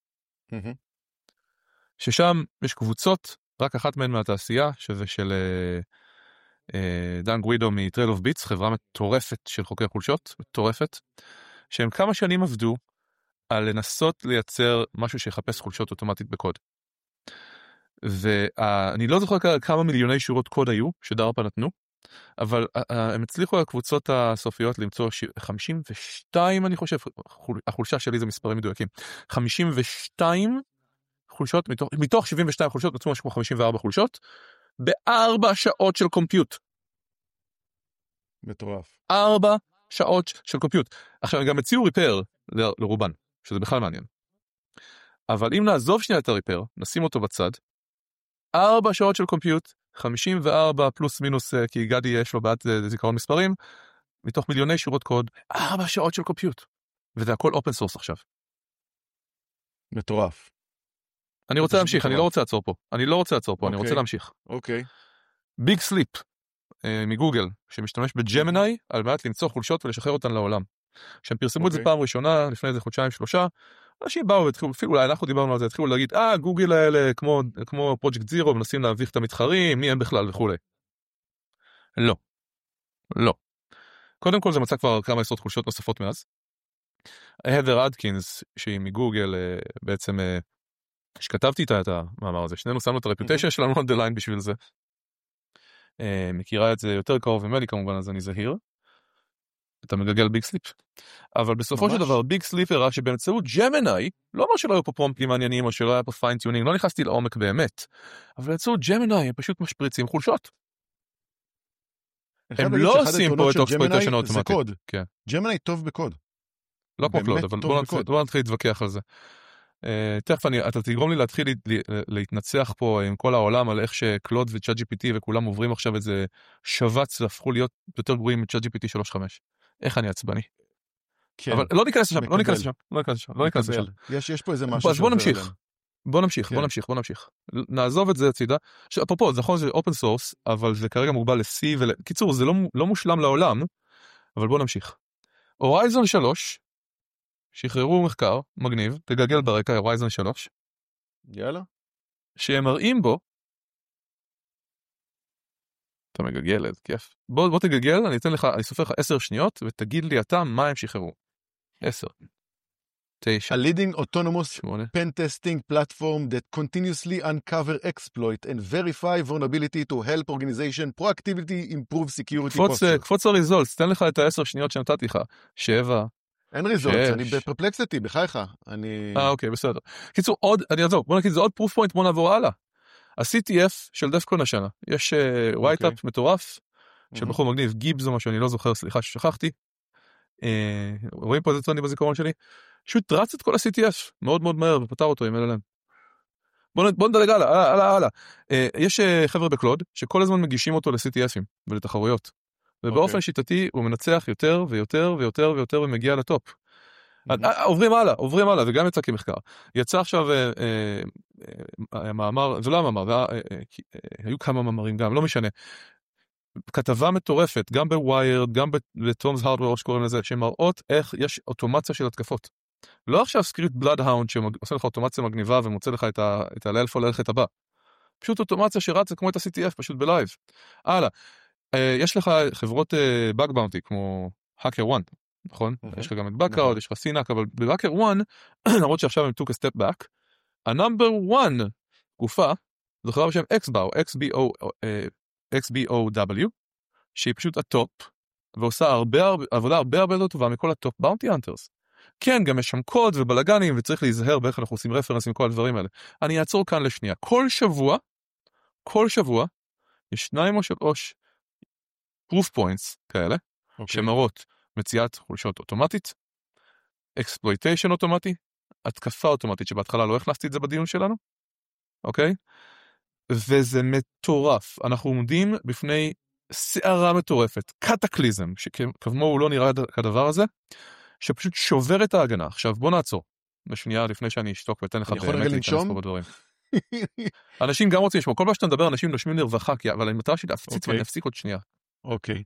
ששם יש קבוצות, רק אחת מהן מהתעשייה, שזה של דן גווידו מטרייל אוף ביטס, חברה מטורפת של חוקרי חולשות, מטורפת, שהם כמה שנים עבדו, על לנסות לייצר משהו שיחפש חולשות אוטומטית בקוד. ואני לא זוכר כמה מיליוני שורות קוד היו שדארפה נתנו, אבל הם הצליחו הקבוצות הסופיות למצוא חמישים ושתיים, אני חושב, החולשה שלי זה מספרים מדויקים, חמישים ושתיים חולשות, מתוך, מתוך שבעים ושתיים חולשות, מצאו משהו כמו חמישים וארבע חולשות, בארבע שעות של קומפיוט. מטורף. ארבע שעות של קומפיוט. עכשיו, גם הציעו ריפר ל- לרובן. שזה בכלל מעניין. אבל אם נעזוב שנייה את הריפר, נשים אותו בצד, ארבע שעות של קומפיוט, חמישים וארבע פלוס מינוס, כי גדי יש לו בעד זיכרון מספרים, מתוך מיליוני שורות קוד, ארבע שעות של קומפיוט. וזה הכל אופן סורס עכשיו. מטורף. אני רוצה להמשיך, אני לא רוצה לעצור פה. אני לא רוצה לעצור פה, אני רוצה להמשיך. אוקיי. ביג סליפ, מגוגל, שמשתמש בג'מיני, על מנת למצוא חולשות ולשחרר אותן לעולם. כשהם פרסמו את זה פעם ראשונה, לפני איזה חודשיים שלושה, אנשים באו והתחילו, אפילו אולי אנחנו דיברנו על זה, התחילו להגיד, אה, גוגל האלה, כמו, כמו פרויקט זירו, מנסים להביך את המתחרים, מי הם בכלל וכו'. לא. לא. קודם כל זה מצא כבר כמה עשרות חולשות נוספות מאז. הדר אדקינס, שהיא מגוגל, בעצם, שכתבתי איתה את המאמר הזה, שנינו שמנו את הרפיוטיישן שלנו on the line בשביל זה. מכירה את זה יותר קרוב ממני כמובן, אז אני זהיר. אתה מגגל ביג סליפ. אבל בסופו ממש. של דבר, ביג סליפ הראה שבאמצעות ג'מיני, לא אומר שלא היו פה פרומפטים מעניינים, או שלא היה פה פיינטיונינג, לא נכנסתי לעומק באמת, אבל באמצעות ג'מיני הם פשוט משפריצים חולשות. הם לא עושים פה את האקספלויטיישן האוטומטי. ג'מיני טוב בקוד. לא כמו קלוד, אבל בואו נתחיל להתווכח על זה. Uh, תכף אני, אתה תגרום לי להתחיל לה, להתנצח פה עם כל העולם על איך שקלוד וצ'אט ג'י פי טי וכולם עוברים עכשיו איזה שבץ והפכו להיות יותר גרועים מצ'אט ג'י פי טי שלוש נקודה חמש. איך אני עצבני. כן. אבל לא ניכנס לשם, לא ניכנס לשם, לא ניכנס לשם, לא ניכנס לשם. יש, יש פה איזה משהו. אז בוא נמשיך. בוא נמשיך, בוא נמשיך, בוא נמשיך. נעזוב את זה הצידה. אפרופו, זה נכון, זה אופן סורס, אבל זה כרגע מוגבל ל-C קיצור, זה לא מושלם לעולם, אבל בוא נמשיך. הורייזון שלוש, שחררו מחקר, מגניב, תגגל ברקע, הורייזון שלוש. יאללה. שהם מראים בו, אתה מגגל, איזה כיף. בוא, בוא תגגל, אני אתן לך, אני סופר לך עשר שניות, ותגיד לי אתה מה הם שחררו. עשר. תשע. A leading autonomous pen testing platform that continuously uncover exploit and verify vulnerability to help organization proactively improve security posture. קפוץ הריזולטס, תן לך את העשר שניות שנתתי לך. שבע. אין ריזולטס, אני בפרפלקסיטי, בחייך. אני... אה, אוקיי, בסדר. קיצור, עוד, אני אעזוב, בוא נגיד, זה עוד proof point, בוא נעבור הלאה. ה-סי טי אף של דפקון השנה. יש רייט-אפ מטורף, של בחור מגניב, גיבס או מה שאני לא זוכר, סליחה ששכחתי. רואים פה את זה בזיכרון שלי. פשוט רץ את כל ה-סי טי אף, מאוד מאוד מהר, ופתר אותו עם אל אל אם. בוא, בוא נדלג הלאה, הלאה, הלאה. יש חבר'ה בקלוד, שכל הזמן מגישים אותו ל-סי טי אפים, ולתחרויות. ובאופן okay. שיטתי, הוא מנצח יותר ויותר ויותר ויותר, ומגיע לטופ. Mm-hmm. עוברים הלאה, עוברים הלאה, וגם יצא כמחקר. יצא עכשיו אה, אה, מאמר, זה לא המאמר, אה, אה, אה, היו כמה מאמרים גם, לא משנה. כתבה מטורפת, גם בוויירד, גם בטומס הרדוור, שקוראים לזה, שמראות איך יש אוטומציה של התקפות. לא עכשיו סקריפט בלאדהאונד שעושה לך אוטומציה מגניבה ומוצא לך את הלאלפו ללכת הבא. פשוט אוטומציה שרצה כמו את ה-סי טי אף, פשוט בלייב. הלאה, יש לך חברות באג באונטי כמו HackerOne, נכון? יש לך גם את Backrad, יש לך סינק, אבל ב-HackerOne, למרות שעכשיו הם took a step back, ה-number one גופה, זו חברה בשם אקס בי או דאבליו, שהיא פשוט הטופ, ועושה הרבה, הרבה, עבודה הרבה הרבה יותר טובה מכל הטופ באונטי אנטרס. כן, גם יש שם קוד ובלגנים, וצריך להיזהר באיך אנחנו עושים רפרנס עם כל הדברים האלה. אני אעצור כאן לשנייה. כל שבוע, כל שבוע, יש שניים או שלוש proof points כאלה, okay. שמראות מציאת חולשות אוטומטית, exploitation אוטומטי, התקפה אוטומטית, שבהתחלה לא הכנסתי את זה בדיון שלנו, אוקיי? וזה מטורף. אנחנו עומדים בפני שערה מטורפת, קטקליזם, שכמו הוא לא נראה כדבר הזה, שפשוט שובר את ההגנה. עכשיו בוא נעצור, בשנייה לפני שאני אשתוק ואתן לך באמת להיכנס פה בדברים. אנשים גם רוצים לשמוע, כל פעם שאתה מדבר, אנשים נושמים לרווחה, אבל המטרה שלי להפציץ ואני אפסיק עוד שנייה. אוקיי.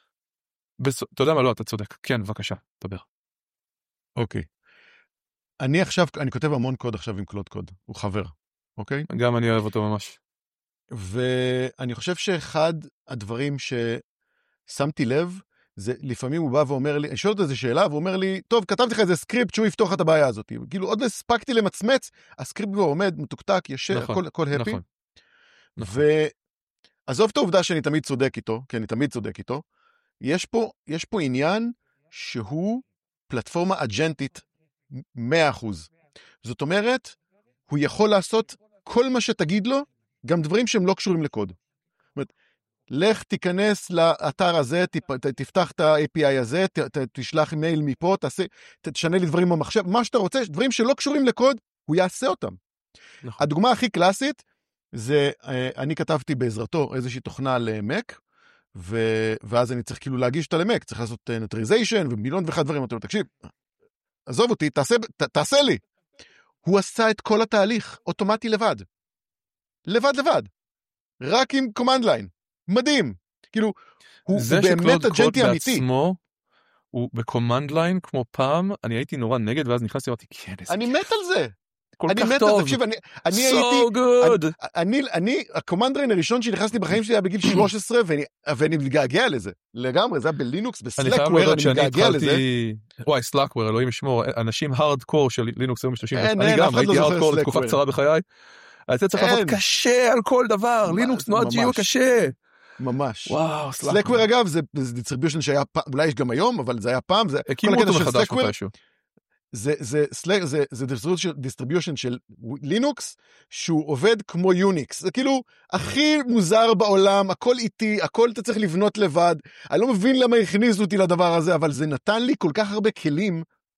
אתה יודע מה? לא, אתה צודק. כן, בבקשה, תדבר. אוקיי. אני עכשיו, אני כותב המון קוד עכשיו עם קלוד קוד, הוא חבר, אוקיי? גם אני אוהב אותו ממש. ואני חושב שאחד הדברים ששמתי לב, זה לפעמים הוא בא ואומר לי, אני שואל אותו איזו שאלה, והוא אומר לי, טוב, כתבתי לך איזה סקריפט שהוא יפתוח את הבעיה הזאת. כאילו, עוד לא הספקתי למצמץ, הסקריפט כבר עומד, מתוקתק, ישר, נכון, הכל, הכל הפי. נכון, נכון. ועזוב את העובדה שאני תמיד צודק איתו, כי אני תמיד צודק איתו, יש פה, יש פה עניין שהוא פלטפורמה אג'נטית מאה אחוז. זאת אומרת, הוא יכול לעשות כל מה שתגיד לו, גם דברים שהם לא קשורים לקוד. זאת אומרת, לך תיכנס לאתר הזה, תפתח את ה-איי פי איי הזה, תשלח מייל מפה, תשנה לי דברים במחשב, מה שאתה רוצה, דברים שלא קשורים לקוד, הוא יעשה אותם. נכון. הדוגמה הכי קלאסית, זה, אני כתבתי בעזרתו איזושהי תוכנה למק, ואז אני צריך כאילו להגיש אותה למק, צריך לעשות נטריזיישן ומיליון ואחד דברים, אתה לא תקשיב, עזוב אותי, תעשה, ת, תעשה לי. הוא עשה את כל התהליך, אוטומטי לבד. לבד לבד. רק עם קומנד ליין. מדהים. כאילו, הוא, הוא באמת אג'נטי אמיתי. בעצמו, הוא בקומנד ליין כמו פעם, אני הייתי נורא נגד, ואז נכנסתי ואמרתי, כן, איזה אני מת על זה. כל אני כך מת טוב. על זה. תקשיב, אני, אני so הייתי... good. אני, אני, אני, הקומנד ליין הראשון שנכנסתי בחיים שלי היה בגיל שלוש עשרה, ואני, ואני מתגעגע לזה. לגמרי, זה היה בלינוקס, בסלאקוור, אני מתגעגע לזה. וואי, סלאקוור, אלוהים ישמור, אנשים הארדקור של לינוקס היו משתמשים. אין, אני אין, גם הייתי לא הארדקור לתקופה קצרה בחיי. אתה צריך לעבוד קשה על כל דבר, לינוקס נועד שיהיו קשה. ממש. וואו, סלאקוור אגב, זה דיסטריביושן שהיה, אולי יש גם היום, אבל זה היה פעם, זה הקימו אותו מחדש מתישהו. זה, זה, זה, זה דיסטריביושן של לינוקס, שהוא עובד כמו יוניקס. זה כאילו הכי מוזר בעולם, הכל איטי, הכל אתה צריך לבנות לבד. אני לא מבין למה הכניסו אותי לדבר הזה, אבל זה נתן לי כל כך הרבה כלים,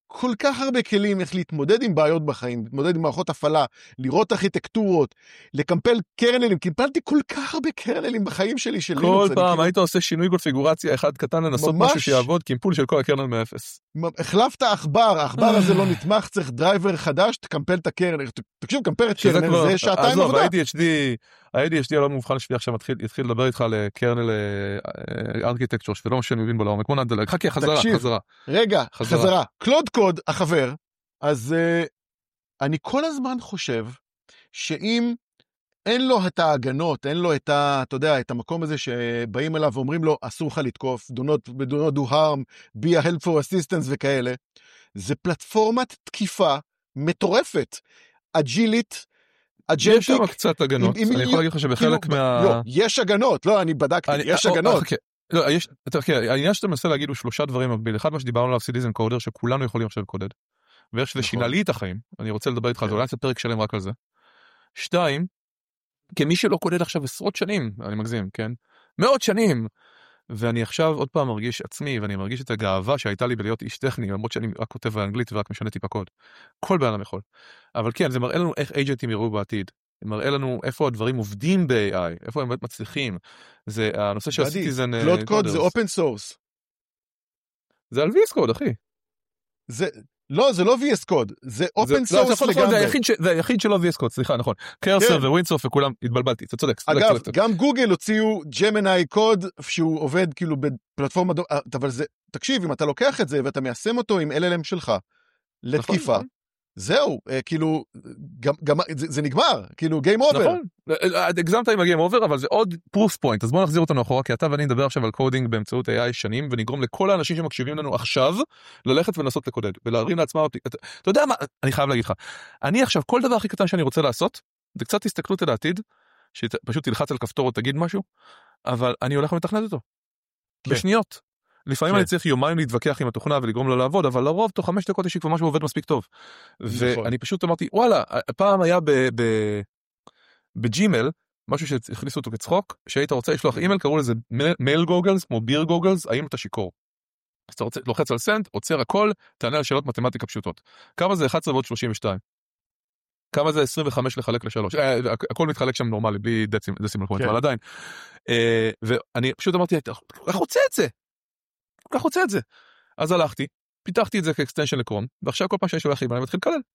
כל כך הרבה כלים איך להתמודד עם בעיות בחיים, להתמודד עם מערכות הפעלה, לראות ארכיטקטורות, לקמפל קרנלים, קימפלתי כל כך הרבה קרנלים בחיים שלי של לינוקס. כל פעם כאילו... היית עושה שינוי קונפיגורציה אחד קטן לנסות ממש... משהו שיעבוד, קימפול של כל הקרנל מאפס. החלפת עכבר, העכבר הזה לא נתמך, צריך דרייבר חדש, תקמפל את הקרנל. תקשיב, קמפל את קרנל, כבר... זה שעתיים עבודה. ה-איי די אייץ' די, ה-איי די אייץ' די הלא מובחן שלי עכשיו יתחיל לדבר איתך לקרנל ארכיטקטור, שלא משנה מבין בו לעומק. כמו נדלג, חכה, חזרה, חזרה. רגע, חזרה. קלוד קוד, החבר, אז uh, אני כל הזמן חושב שאם אין לו את ההגנות, אין לו את, ה, אתה יודע, את המקום הזה שבאים אליו ואומרים לו, אסור לך לתקוף, do not, do not do harm, be a helpful assistance וכאלה, זה פלטפורמת תקיפה מטורפת, אג'ילית, אג'נטיק. יש שם קצת הגנות, עם, אני עם, יכול להגיד לך שבחלק כאילו, מה... לא, יש הגנות, לא, אני בדקתי, אני, יש או, הגנות. אוקיי. לא, יש, תראה, העניין שאתה מנסה להגיד הוא שלושה דברים מקביל, אחד מה שדיברנו עליו סיטיזן קודר, שכולנו יכולים עכשיו לקודד, ואיך שזה שינה לי את החיים, אני רוצה לדבר איתך, זה אולי קצת פרק שלם רק על זה. שתיים, כמי שלא קודד עכשיו עשרות שנים, אני מגזים, כן? מאות שנים, ואני עכשיו עוד פעם מרגיש עצמי, ואני מרגיש את הגאווה שהייתה לי בלהיות איש טכני, למרות שאני רק כותב באנגלית ורק משנה טיפה קוד. כל בן אדם יכול. אבל כן, זה מראה לנו איך אייג'נטים יראו בעתיד. זה מראה לנו איפה הדברים עובדים ב-איי איי, איפה הם באמת מצליחים. זה הנושא של הסיטיזן... קלוד קוד זה אופן סורס. זה על וי אס קוד, אחי. זה... לא, זה לא וי אס קוד, זה אופן סורס לגמרי. זה היחיד שלא וי אס קוד, סליחה, נכון. קרסר ווינדסורס וכולם, התבלבלתי, אתה צודק. אגב, גם גוגל הוציאו ג'מיני קוד, שהוא עובד כאילו בפלטפורמה, אבל זה, תקשיב, אם אתה לוקח את זה ואתה מיישם אותו עם אל אל אם שלך, לתקיפה, זהו, כאילו, זה נגמר, כאילו, גיים אובר. נכון, הגזמת עם הגיים אובר, אבל זה עוד פרוס פוינט, אז בואו נחזיר אותנו אחורה, כי אתה ואני נדבר עכשיו על קודינג באמצעות איי איי שנים, ונגרום לכל האנשים שמקשיבים לנו עכשיו, ללכת ולנסות לקודד, ולהרים לעצמם אותי. אתה יודע מה, אני חייב להגיד לך, אני עכשיו, כל דבר הכי קטן שאני רוצה לעשות, זה קצת הסתכלות על העתיד, שפשוט תלחץ על כפתור או תגיד משהו, אבל אני הולך ומתכנת אותו. בשניות. לפעמים אני צריך יומיים להתווכח עם התוכנה ולגרום לה לעבוד, אבל לרוב תוך חמש דקות יש לי כבר משהו עובד מספיק טוב. ואני פשוט אמרתי, וואלה, פעם היה בג'ימל, משהו שהכניסו אותו כצחוק, שהיית רוצה לשלוח אימייל, קראו לזה מייל גוגלס, כמו ביר גוגלס, האם אתה שיקור. אז אתה רוצה, לוחץ על סנד, עוצר הכל, תענה על שאלות מתמטיקה פשוטות. כמה זה אחת עשרה ועוד שלושים ושתיים? כמה זה עשרים וחמש לחלק לשלוש? הכל מתחלק שם נורמלי, בלי דצימל פוינט, אבל עדיין. ואני פשוט אמרתי, איך רוצה את זה? כך רוצה את זה. אז הלכתי, פיתחתי את זה כאקסטנשן לקרום, ועכשיו כל פעם שיש לו הכי, אני מתחיל לקלל.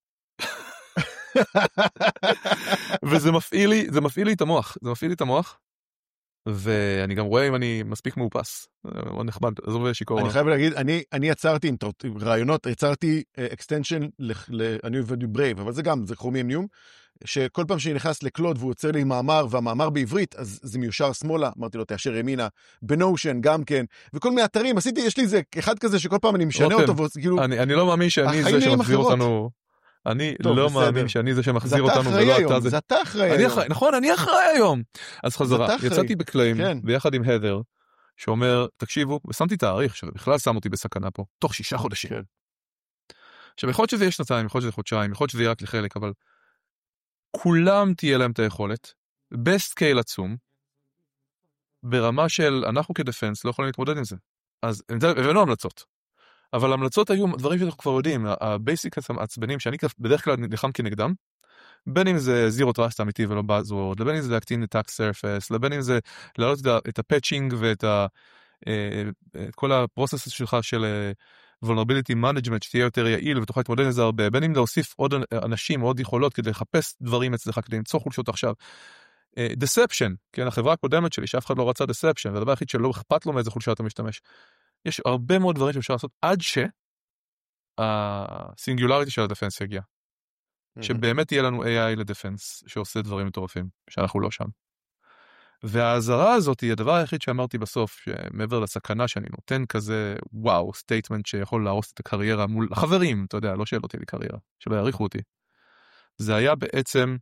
וזה מפעיל לי, זה מפעיל לי את המוח, זה מפעיל לי את המוח, ואני גם רואה אם אני מספיק מאופס, מאוד נחמד, אז הוא שיקור. אני חייב להגיד, אני, אני יצרתי עם רעיונות, יצרתי אקסטנשן, אני עובד בברייב, אבל זה גם, זה כרומי ניום, שכל פעם שאני נכנס לקלוד והוא יוצר לי מאמר, והמאמר בעברית, אז זה מיושר שמאלה, אמרתי לו, תאשר ימינה, בנושן גם כן, וכל מיני אתרים, עשיתי, יש לי איזה אחד כזה שכל פעם אני משנה אותו, וכאילו... אני, אני לא מאמין שאני זה שמחזיר אותנו, אני טוב, לא בסדר. מאמין שאני זה שמחזיר אותנו, ולא אתה זה. זה אתה אחראי היום. אחראי, נכון, אני אחראי היום. אז חזרה, יצאתי בקליים, כן. ביחד עם הדר, שאומר, תקשיבו, ושמתי תאריך, שבכלל שם אותי בסכנה פה, תוך שישה חודשים. כן. עכשיו, יכול להיות שזה יהיה שנתיים, יכול להיות שזה חודשיים, יכול להיות שזה יהיה רק לחלק, אבל כולם תהיה להם את היכולת, בסקייל עצום, ברמה של אנחנו כדפנס לא יכולים להתמודד עם זה. אז הבאנו המלצות. אבל המלצות היו דברים שאנחנו כבר יודעים, הבייסיק העצבנים שאני בדרך כלל נלחם כנגדם, בין אם זה זירו טראסט אמיתי ולא באזוורד, לבין אם זה להקטין את טאקס סרפס, לבין אם זה להעלות את הפאצ'ינג ואת כל הפרוסס שלך של vulnerability management שתהיה יותר יעיל ותוכל להתמודד עם זה הרבה, בין אם להוסיף עוד אנשים, עוד יכולות כדי לחפש דברים אצלך, כדי למצוא חולשות עכשיו. deception, כן, החברה הקודמת שלי, שאף אחד לא רצה deception, והדבר היחיד שלא אכפת לו מאיזה חולשה אתה משתמש. יש הרבה מאוד דברים שאפשר לעשות עד שהסינגולריטי של הדפנס יגיע. שבאמת יהיה לנו איי איי לדפנס שעושה דברים מטורפים, שאנחנו לא שם. וההזרה הזאת היא הדבר היחיד שאמרתי בסוף, שמעבר לסכנה שאני נותן כזה, וואו, סטייטמנט שיכול להרוס את הקריירה מול החברים, אתה יודע, לא שאל אותי לקריירה, שלא יעריכו אותי. זה היה בעצם,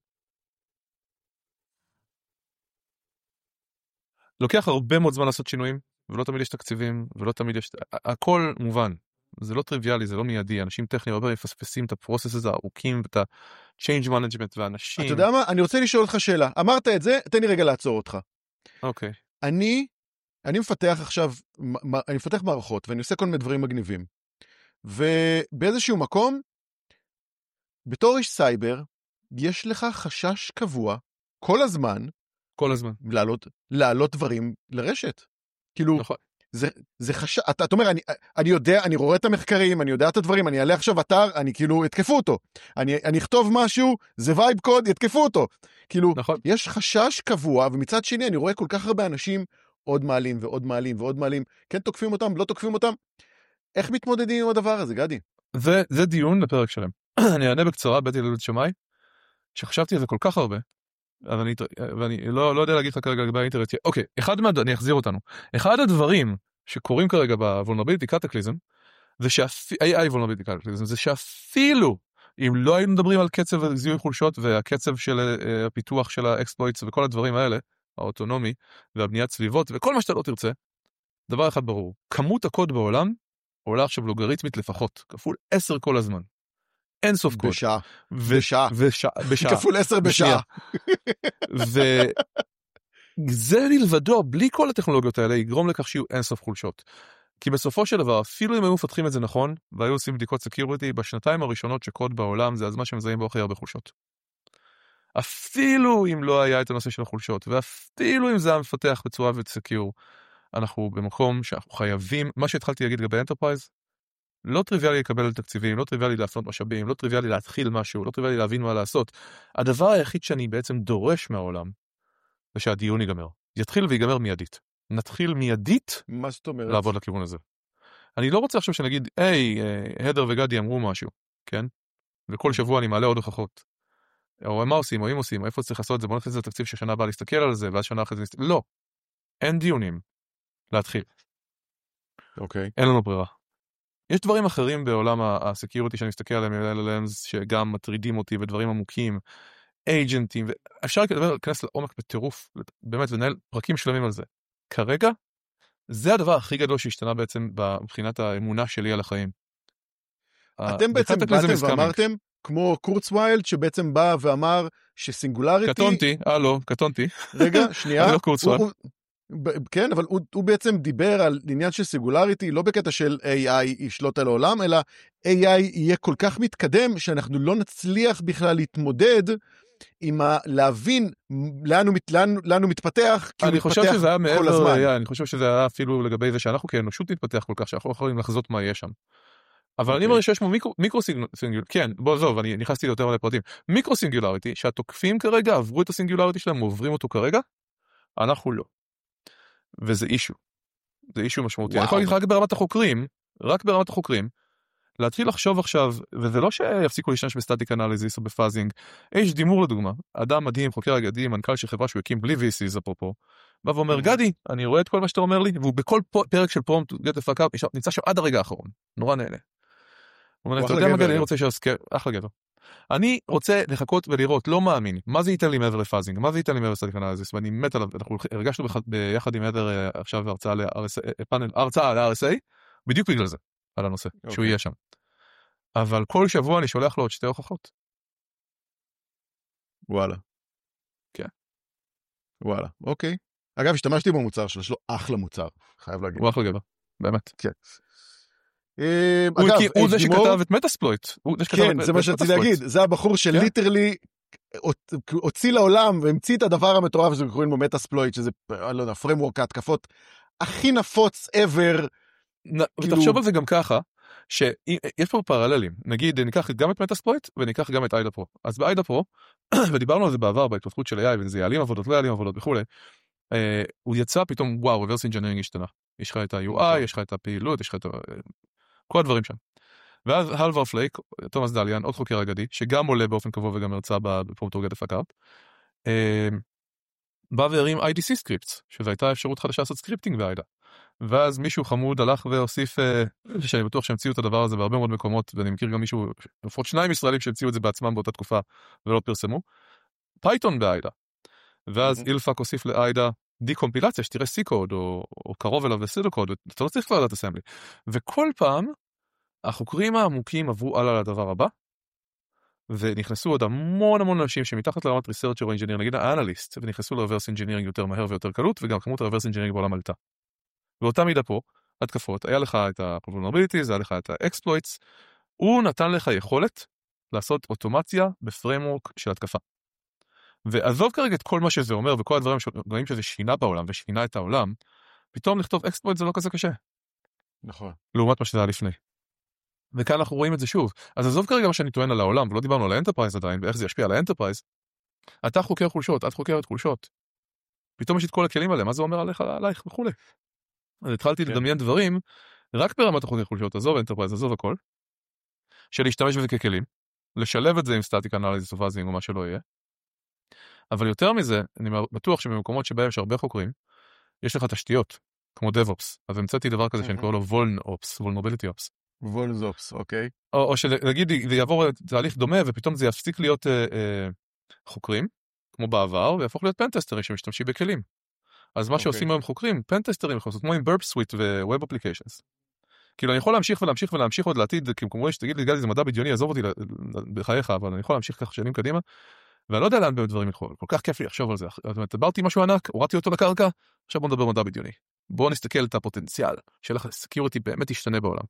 לוקח הרבה מאוד זמן לעשות שינויים, ולא תמיד יש תקציבים, ולא תמיד יש, הכל מובן. זה לא טריוויאלי, זה לא מיידי, אנשים טכניים הרבה מפספסים את הפרוסס הזה הארוכים, ואת ה-change management והאנשים. אתה יודע מה? אני רוצה לשאול אותך שאלה. אמרת את זה, תן לי רגע לעצור אותך. אוקיי. אני, אני מפתח עכשיו, אני מפתח מערכות, ואני עושה כל מיני דברים מגניבים. ובאיזשהו מקום, בתור איש סייבר, יש לך חשש קבוע, כל הזמן, כל הזמן. לעלות, לעלות דברים לרשת. כאילו, נכון. זה, זה חשש, אתה, אתה אומר, אני, אני יודע, אני רואה את המחקרים, אני יודע את הדברים, אני אעלה עכשיו אתר, אני כאילו, התקפו אותו. אני, אני אכתוב משהו, זה וייב קוד, יתקפו אותו. כאילו, נכון. יש חשש קבוע, ומצד שני, אני רואה כל כך הרבה אנשים, עוד מעלים ועוד מעלים ועוד מעלים, כן תוקפים אותם, לא תוקפים אותם. איך מתמודדים עם הדבר הזה, גדי? זה, זה דיון לפרק שלם. אני אענה בקצרה, בית הלל שמאי, שחשבתי על זה כל כך הרבה, אבל אני, ואני לא, לא יודע להגיד לך כרגע לגבי האינטרנט. אוקיי, אחד מה, אני אחזיר אותנו. אחד הדברים שקורים כרגע ב-vulnerability cataclysm, זה שאפ... איי איי vulnerability cataclysm, זה שאפילו אם לא היינו מדברים על קצב זיהוי חולשות, והקצב של uh, הפיתוח של האקספלויטס וכל הדברים האלה, האוטונומי והבניית סביבות וכל מה שאתה לא תרצה, דבר אחד ברור, כמות הקוד בעולם עולה עכשיו לוגריתמית לפחות, כפול עשר כל הזמן. אין סוף קוד. בשעה. ו- בשעה. ושע- בשעה. כפול עשר בשעה. וזה נלבדו, בלי כל הטכנולוגיות האלה, יגרום לכך שיהיו אין סוף חולשות. כי בסופו של דבר, אפילו אם היו מפתחים את זה נכון, והיו עושים בדיקות סקיוריטי, בשנתיים הראשונות שקוד בעולם, זה הזמן שמזהים בו הכי הרבה חולשות. אפילו אם לא היה את הנושא של החולשות, ואפילו אם זה היה מפתח בצורה וסקיור, אנחנו במקום שאנחנו חייבים, מה שהתחלתי להגיד לגבי אנטרפרייז, לא טריוויאלי לקבל תקציבים, לא טריוויאלי להפנות משאבים, לא טריוויאלי להתחיל משהו, לא טריוויאלי להבין מה לעשות. הדבר היחיד שאני בעצם דורש מהעולם, זה שהדיון ייגמר. יתחיל ויגמר מיידית. נתחיל מיידית מה זאת אומרת? לעבוד לכיוון הזה. אני לא רוצה עכשיו שנגיד, היי, הדר וגדי אמרו משהו, כן? וכל שבוע אני מעלה עוד הוכחות. או מה עושים, או אם עושים, או איפה צריך לעשות את זה, בוא נכניס את התקציב ששנה הבאה להסתכל על זה, ואז שנה אחרי זה נסתכל. לא. אין דיונים. להתחיל. אוקיי. אין לנו ברירה. יש דברים אחרים בעולם הסקיוריטי שאני מסתכל עליהם, עליהם שגם מטרידים אותי, ודברים עמוקים, אייג'נטים, ואפשר להיכנס לעומק בטירוף, באמת, לנהל פרקים שלמים על זה. כרגע, זה הדבר הכי גדול שהשתנה בעצם מבחינת האמונה שלי על החיים. אתם בעצם באתם ואמרתם, כמו קורצוויילד, שבעצם בא ואמר שסינגולריטי... קטונתי, הלו, קטונתי. רגע, שנייה. אני לא קורצוויילד. כן, אבל הוא, הוא בעצם דיבר על עניין של סינגולריטי, לא בקטע של איי איי ישלוט על העולם, אלא איי איי יהיה כל כך מתקדם, שאנחנו לא נצליח בכלל להתמודד עם ה... להבין לאן הוא, לאן, לאן הוא מתפתח, כי הוא מתפתח כל הזמן. אני חושב שזה היה מעבר, היה, אני חושב שזה היה אפילו לגבי זה שאנחנו כאנושות נתפתח כל כך, שאנחנו יכולים לחזות מה יהיה שם. אבל אני אומר שיש פה מיקרו סינגולריטי, כן, בוא עזוב, אני נכנסתי יותר מלא פרטים. מיקרו סינגולריטי, שהתוקפים כרגע עברו את הסינגולריטי שלהם, עוברים אותו כרגע, אנחנו לא. וזה אישו. זה אישו משמעותי. אני יכול להגיד רק ברמת החוקרים, רק ברמת החוקרים, להתחיל לחשוב עכשיו, וזה לא שיפסיקו להשתמש בסטטיק אנליזיס או בפאזינג, יש דימור לדוגמה, אדם מדהים, חוקר אגדי, מנכ"ל של חברה שהוא הקים בלי וי סי'ס אפרופו, בא ואומר, גדי, אני רואה את כל מה שאתה אומר לי, והוא בכל פרק של פרומפט, get the fuck up, נמצא שם עד הרגע האחרון, נורא נהנה. הוא אומר, אתה יודע מה גדי, אני רוצה שיעסקר, אחלה גבר. אני רוצה לחכות ולראות, לא מאמין, מה זה ייתן לי מעבר לפאזינג, מה זה ייתן לי מעבר לסטטיק אנליזיס, ואני מת עליו, אנחנו הרגשנו ביחד עם הדר עכשיו הרצאה ל-אר אס איי, בדיוק בגלל זה, על הנושא, שהוא יהיה שם. אבל כל שבוע אני שולח לו עוד שתי הוכחות. וואלה. כן. וואלה, אוקיי. אגב, השתמשתי במוצר שלו, יש לו אחלה מוצר, חייב להגיד. הוא אחלה גבר, באמת. כן. הוא זה שכתב את מטאספלויט. כן, זה מה שרציתי להגיד. זה הבחור שליטרלי הוציא לעולם והמציא את הדבר המטורף שזה קוראים לו מטאספלויט, שזה, אני לא יודע, פריימוורק ההתקפות הכי נפוץ ever. ותחשוב על זה גם ככה, שיש פה פרללים. נגיד, ניקח גם את מטאספלויט וניקח גם את איידה פרו. אז באיידה פרו, ודיברנו על זה בעבר בהתפתחות של איי איי, וזה יעלים עבודות, לא יעלים עבודות וכו'. הוא יצא פתאום, וואו, reverse engineering השתנה. יש לך את ה-יו איי, יש לך את הפעילות, יש לך את כל הדברים שם. ואז הלבר פלייק, תומאס דליאן, עוד חוקר אגדי, שגם עולה באופן קבוע וגם הרצה בפרומפט get the fuck up, בא והרים איי די סי סקריפטס, שזו הייתה אפשרות חדשה לעשות סקריפטינג באיידה. ואז מישהו חמוד הלך והוסיף, שאני בטוח שהמציאו את הדבר הזה בהרבה מאוד מקומות, ואני מכיר גם מישהו, לפחות שניים ישראלים שהמציאו את זה בעצמם באותה תקופה, ולא פרסמו, פייתון באיידה. ואז אילפאק הוסיף לאיידה דיקומפילציה, שתראה סי-קוד, או, או קרוב אליו לסידו-קוד, אתה לא צריך כבר לדעת אסמבלי. וכל פעם, החוקרים העמוקים עברו הלאה לדבר הבא, ונכנסו עוד המון המון אנשים שמתחת לרמת ריסרצ'ר או אינג'יניר, נגיד האנליסט, ונכנסו לרוורס אינג'ינירינג יותר מהר ויותר קלות, וגם כמות הרוורס אינג'ינירינג בעולם עלתה. ואותה מידה פה, התקפות, היה לך את ה-vulnerabilities, היה לך את ה-exploits, הוא נתן לך יכולת לעשות אוטומציה בפריימוורק של התקפה. ועזוב כרגע את כל מה שזה אומר, וכל הדברים שרואים שזה שינה בעולם, ושינה את העולם, פתאום לכתוב exploit זה לא כזה קשה. נכון. לעומת מה שזה היה לפני. וכאן אנחנו רואים את זה שוב. אז עזוב כרגע מה שאני טוען על העולם, ולא דיברנו על האנטרפרייז עדיין, ואיך זה ישפיע על האנטרפרייז. אתה חוקר חולשות, את חוקרת חולשות. פתאום יש את כל הכלים עליהם, מה זה אומר עליך, עלייך וכו'. אז התחלתי כן. לדמיין דברים, רק ברמת החוקר חולשות, עזוב האנטרפרייז, עזוב הכל, של להשתמש בזה ככלים, לשלב את זה עם סטטיק אנליזיס או פאזינג או מה שלא יהיה. אבל יותר מזה, אני בטוח שבמקומות שבהם יש הרבה חוקרים, יש לך תשתיות, כמו DevOps. אז המצאתי דבר כזה שאני קורא לו VulnOps, Vulnerability Ops. VulnOps, אוקיי. או, או שנגיד, זה יעבור תהליך דומה, ופתאום זה יפסיק להיות אה, אה, חוקרים, כמו בעבר, ויהפוך להיות פנטסטרים שמשתמשים בכלים. אז מה שעושים היום חוקרים, פנטסטרים, כמו עם Burp Suite ו-Web Applications. כאילו, אני יכול להמשיך ולהמשיך ולהמשיך עוד לעתיד, כי כמו שתגיד לי, גדי, זה מדע בדיוני, עזוב אותי בחייך, אבל אני יכול להמשיך ככה שנים קדימה, ואני לא יודע לאן באמת דברים ילכו, כל כך כיף לי לחשוב על זה. זאת אומרת, דיברתי משהו ענק, הורדתי אותו לקרקע, עכשיו בוא נדבר מדע בדיוני. בואו נסתכל את הפוטנציאל של הסקיוריטי באמת ישתנה בעולם.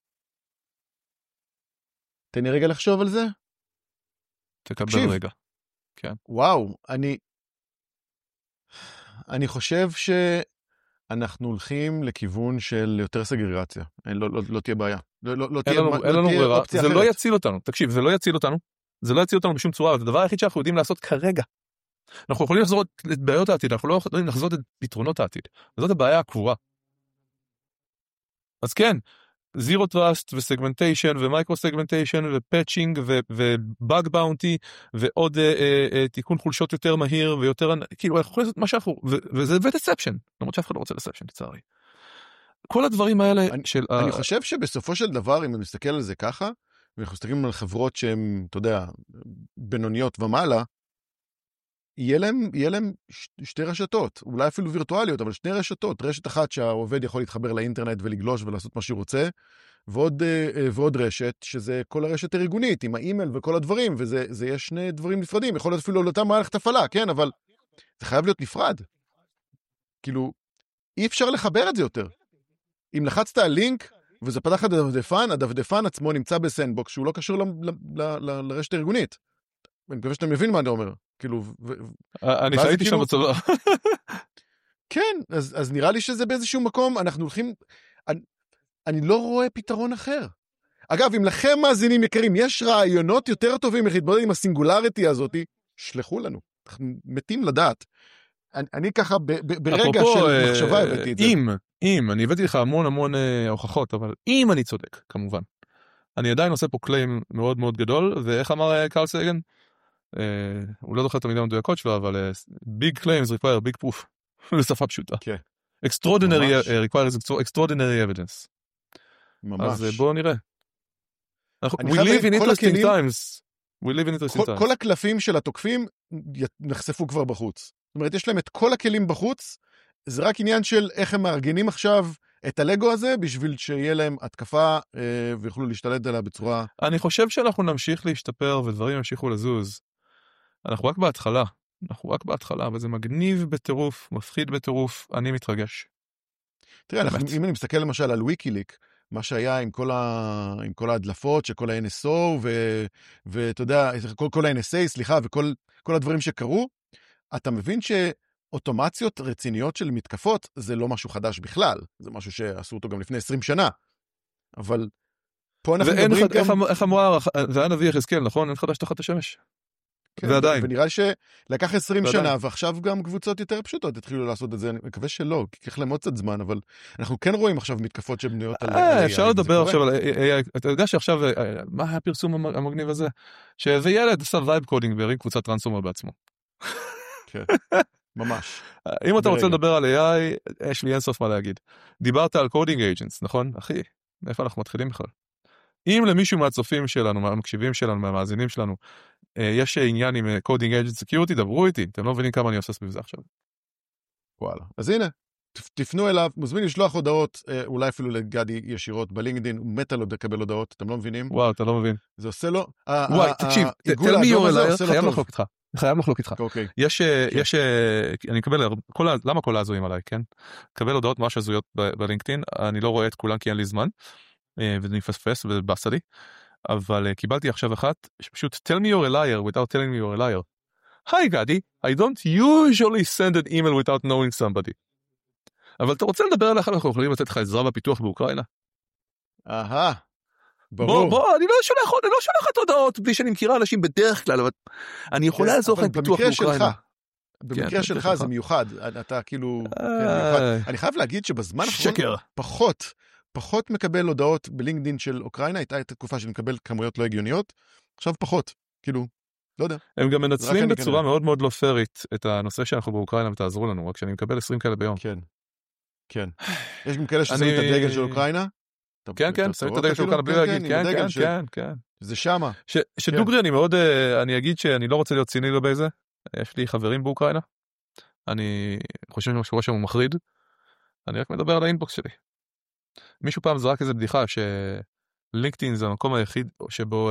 תן לי רגע לחשוב על זה. תקבל רגע. כן. וואו, אני... אני חושב שאנחנו הולכים לכיוון של יותר סגרגציה. לא, לא, לא תהיה בעיה. לא, לא, לא תהיה, אין לנו, לא אין לנו תהיה ברירה. אופציה זה אחרת. לא יציל אותנו. תקשיב, זה לא יציל אותנו. זה לא יציל אותנו בשום צורה. זה הדבר היחיד שאנחנו יודעים לעשות כרגע. אנחנו יכולים לחזור את בעיות העתיד, אנחנו לא יכולים לחזור את פתרונות העתיד. וזאת הבעיה הקבורה. אז כן, זירו טראסט וסגמנטיישן ומייקרו סגמנטיישן ופאצ'ינג ובאג באונטי ועוד אה, אה, אה, תיקון חולשות יותר מהיר ויותר, כאילו אנחנו יכולים לעשות מה שאנחנו, ו- וזה ודספשן, למרות שאף אחד לא רוצה דספשן, לצערי. כל הדברים האלה אני, של... אני ה... חושב שבסופו של דבר, אם אני מסתכל על זה ככה, ואנחנו מסתכלים על חברות שהן, אתה יודע, בינוניות ומעלה, יהיה להם, יהיה להם ש- שתי רשתות, אולי אפילו וירטואליות, אבל שתי רשתות. רשת אחת שהעובד יכול להתחבר לאינטרנט ולגלוש ולעשות מה שהוא רוצה, ועוד, ועוד רשת, שזה כל הרשת הארגונית, עם האימייל וכל הדברים, וזה, זה יש שני דברים נפרדים. יכול להיות אפילו לאותה מערכת הפעלה, כן, אבל זה חייב להיות נפרד. כאילו, אי אפשר לחבר את זה יותר. אם לחצת על לינק, וזה פתח את הדפדפן, הדפדפן עצמו נמצא בסנדבוקס, שהוא לא קשור ל, ל, ל, ל, לרשת הארגונית. אני מקווה שאתה מבין מה אני אומר. כאילו, ו... אני חייתי שם בצבא. כן, אז, אז נראה לי שזה באיזשהו מקום, אנחנו הולכים, אני, אני לא רואה פתרון אחר. אגב, אם לכם מאזינים יקרים, יש רעיונות יותר טובים איך להתמודד עם הסינגולריטי הזאת, שלחו לנו, אנחנו מתים לדעת. אני, אני ככה ב, ב, ברגע אפרופו, של מחשבה הבאתי את זה. אם, אם, אני הבאתי לך המון המון אה, הוכחות, אבל אם אני צודק, כמובן, אני עדיין עושה פה קליים מאוד מאוד גדול, ואיך אמר קרל סייגן? Uh, הוא לא זוכר את המילה המדויקות שלו, אבל uh, big claims require big proof. בשפה פשוטה. כן. extraordinary uh, requires extraordinary evidence. ממש. אז uh, בואו נראה. אנחנו, we live in interesting הכלים, times. We live in interesting כל, times. כל הקלפים של התוקפים נחשפו כבר בחוץ. זאת אומרת, יש להם את כל הכלים בחוץ, זה רק עניין של איך הם מארגנים עכשיו את הלגו הזה, בשביל שיהיה להם התקפה אה, ויוכלו להשתלט עליה בצורה... אני חושב שאנחנו נמשיך להשתפר ודברים ימשיכו לזוז. אנחנו רק בהתחלה. אנחנו רק בהתחלה, וזה מגניב בטירוף, מפחיד בטירוף, אני מתרגש. תראה, אנחנו, אם אני מסתכל למשל על וויקיליק, מה שהיה עם כל, ה... עם כל ההדלפות של כל ה-אן אס או, ו... ואתה יודע, כל, כל ה-אן אס איי, סליחה, וכל כל הדברים שקרו, אתה מבין שאוטומציות רציניות של מתקפות, זה לא משהו חדש בכלל. זה משהו שעשו אותו גם לפני עשרים שנה. אבל פה אנחנו מדברים חד... גם... איך, איך אמרה, זה היה נביא יחזקאל, נכון? אין חדש תחת השמש. כן, ועדיין. ונראה לי שלקח עשרים שנה, ועכשיו גם קבוצות יותר פשוטות התחילו לעשות את זה, אני מקווה שלא, כי ייקח להם עוד קצת זמן, אבל אנחנו כן רואים עכשיו מתקפות שבנויות על... אפשר לדבר עכשיו על... אתה יודע שעכשיו, מה הפרסום המגניב הזה? שזה ילד עשה וייב קודינג והרים קבוצת טרנספורמר בעצמו. כן, ממש. אם אתה רוצה לדבר על איי איי, יש לי אינסוף מה להגיד. דיברת על קודינג אייג'נטס, נכון? אחי, איפה אנחנו מתחילים בכלל? אם למישהו מהצופים שלנו, מהמקשיבים שלנו, מהמאזינים שלנו, יש עניין עם קודינג אייג'נט סקיוריטי, דברו איתי, אתם לא מבינים כמה אני עושה סביב זה עכשיו. וואלה. אז הנה, תפנו אליו, מוזמין לשלוח הודעות, אולי אפילו לגדי ישירות בלינקדין, הוא מת על לקבל הודעות, אתם לא מבינים? וואו, אתה לא מבין. זה עושה לו... וואי, תקשיב, תל מי יור אליי, חייב לחלוק איתך. חייב לחלוק איתך. אוקיי. יש, יש, אני מקבל, כל, למה כל הזויים עליי, כן? מקבל הודעות ממש הזויות בלינקדאין, אני לא רואה את כולן כי אין לי זמן, ואני מפספס ובאסה לי, אבל קיבלתי עכשיו אחת, שפשוט tell me you're a liar without telling me you're a liar. Hi Gadi, I don't usually send an email without knowing somebody. אבל אתה רוצה לדבר עליך, אנחנו יכולים לתת לך עזרה בפיתוח באוקראינה? אהה. בוא, בוא, אני לא שולח, אני לא שולחת הודעות בלי שאני מכירה אנשים בדרך כלל, אבל אני יכולה לעזור לכם פיתוח באוקראינה. במקרה שלך זה מיוחד, אתה כאילו, אני חייב להגיד שבזמן האחרון פחות, פחות מקבל הודעות בלינקדין של אוקראינה, הייתה את התקופה שאני מקבל כמויות לא הגיוניות, עכשיו פחות, כאילו, לא יודע. הם גם מנצלים בצורה מאוד מאוד לא פרית את הנושא שאנחנו באוקראינה ותעזרו לנו, רק שאני מקבל עשרים כאלה ביום. כן, כן. יש גם כאלה ששמים את הדגל של אוקראינה? כן, כן, שמים את הדגל של אוקראינה בלי להגיד, כן, כן, כן, כן. זה שמה. שדוגרי, אני מאוד, אני אגיד שאני לא רוצה להיות ציני לגבי זה, יש לי חברים באוקראינה, אני חושב שמשהו שם הוא מחריד, אני רק מדבר על האינבוקס שלי. מישהו פעם זרק איזה בדיחה שלינקדאין זה המקום היחיד שבו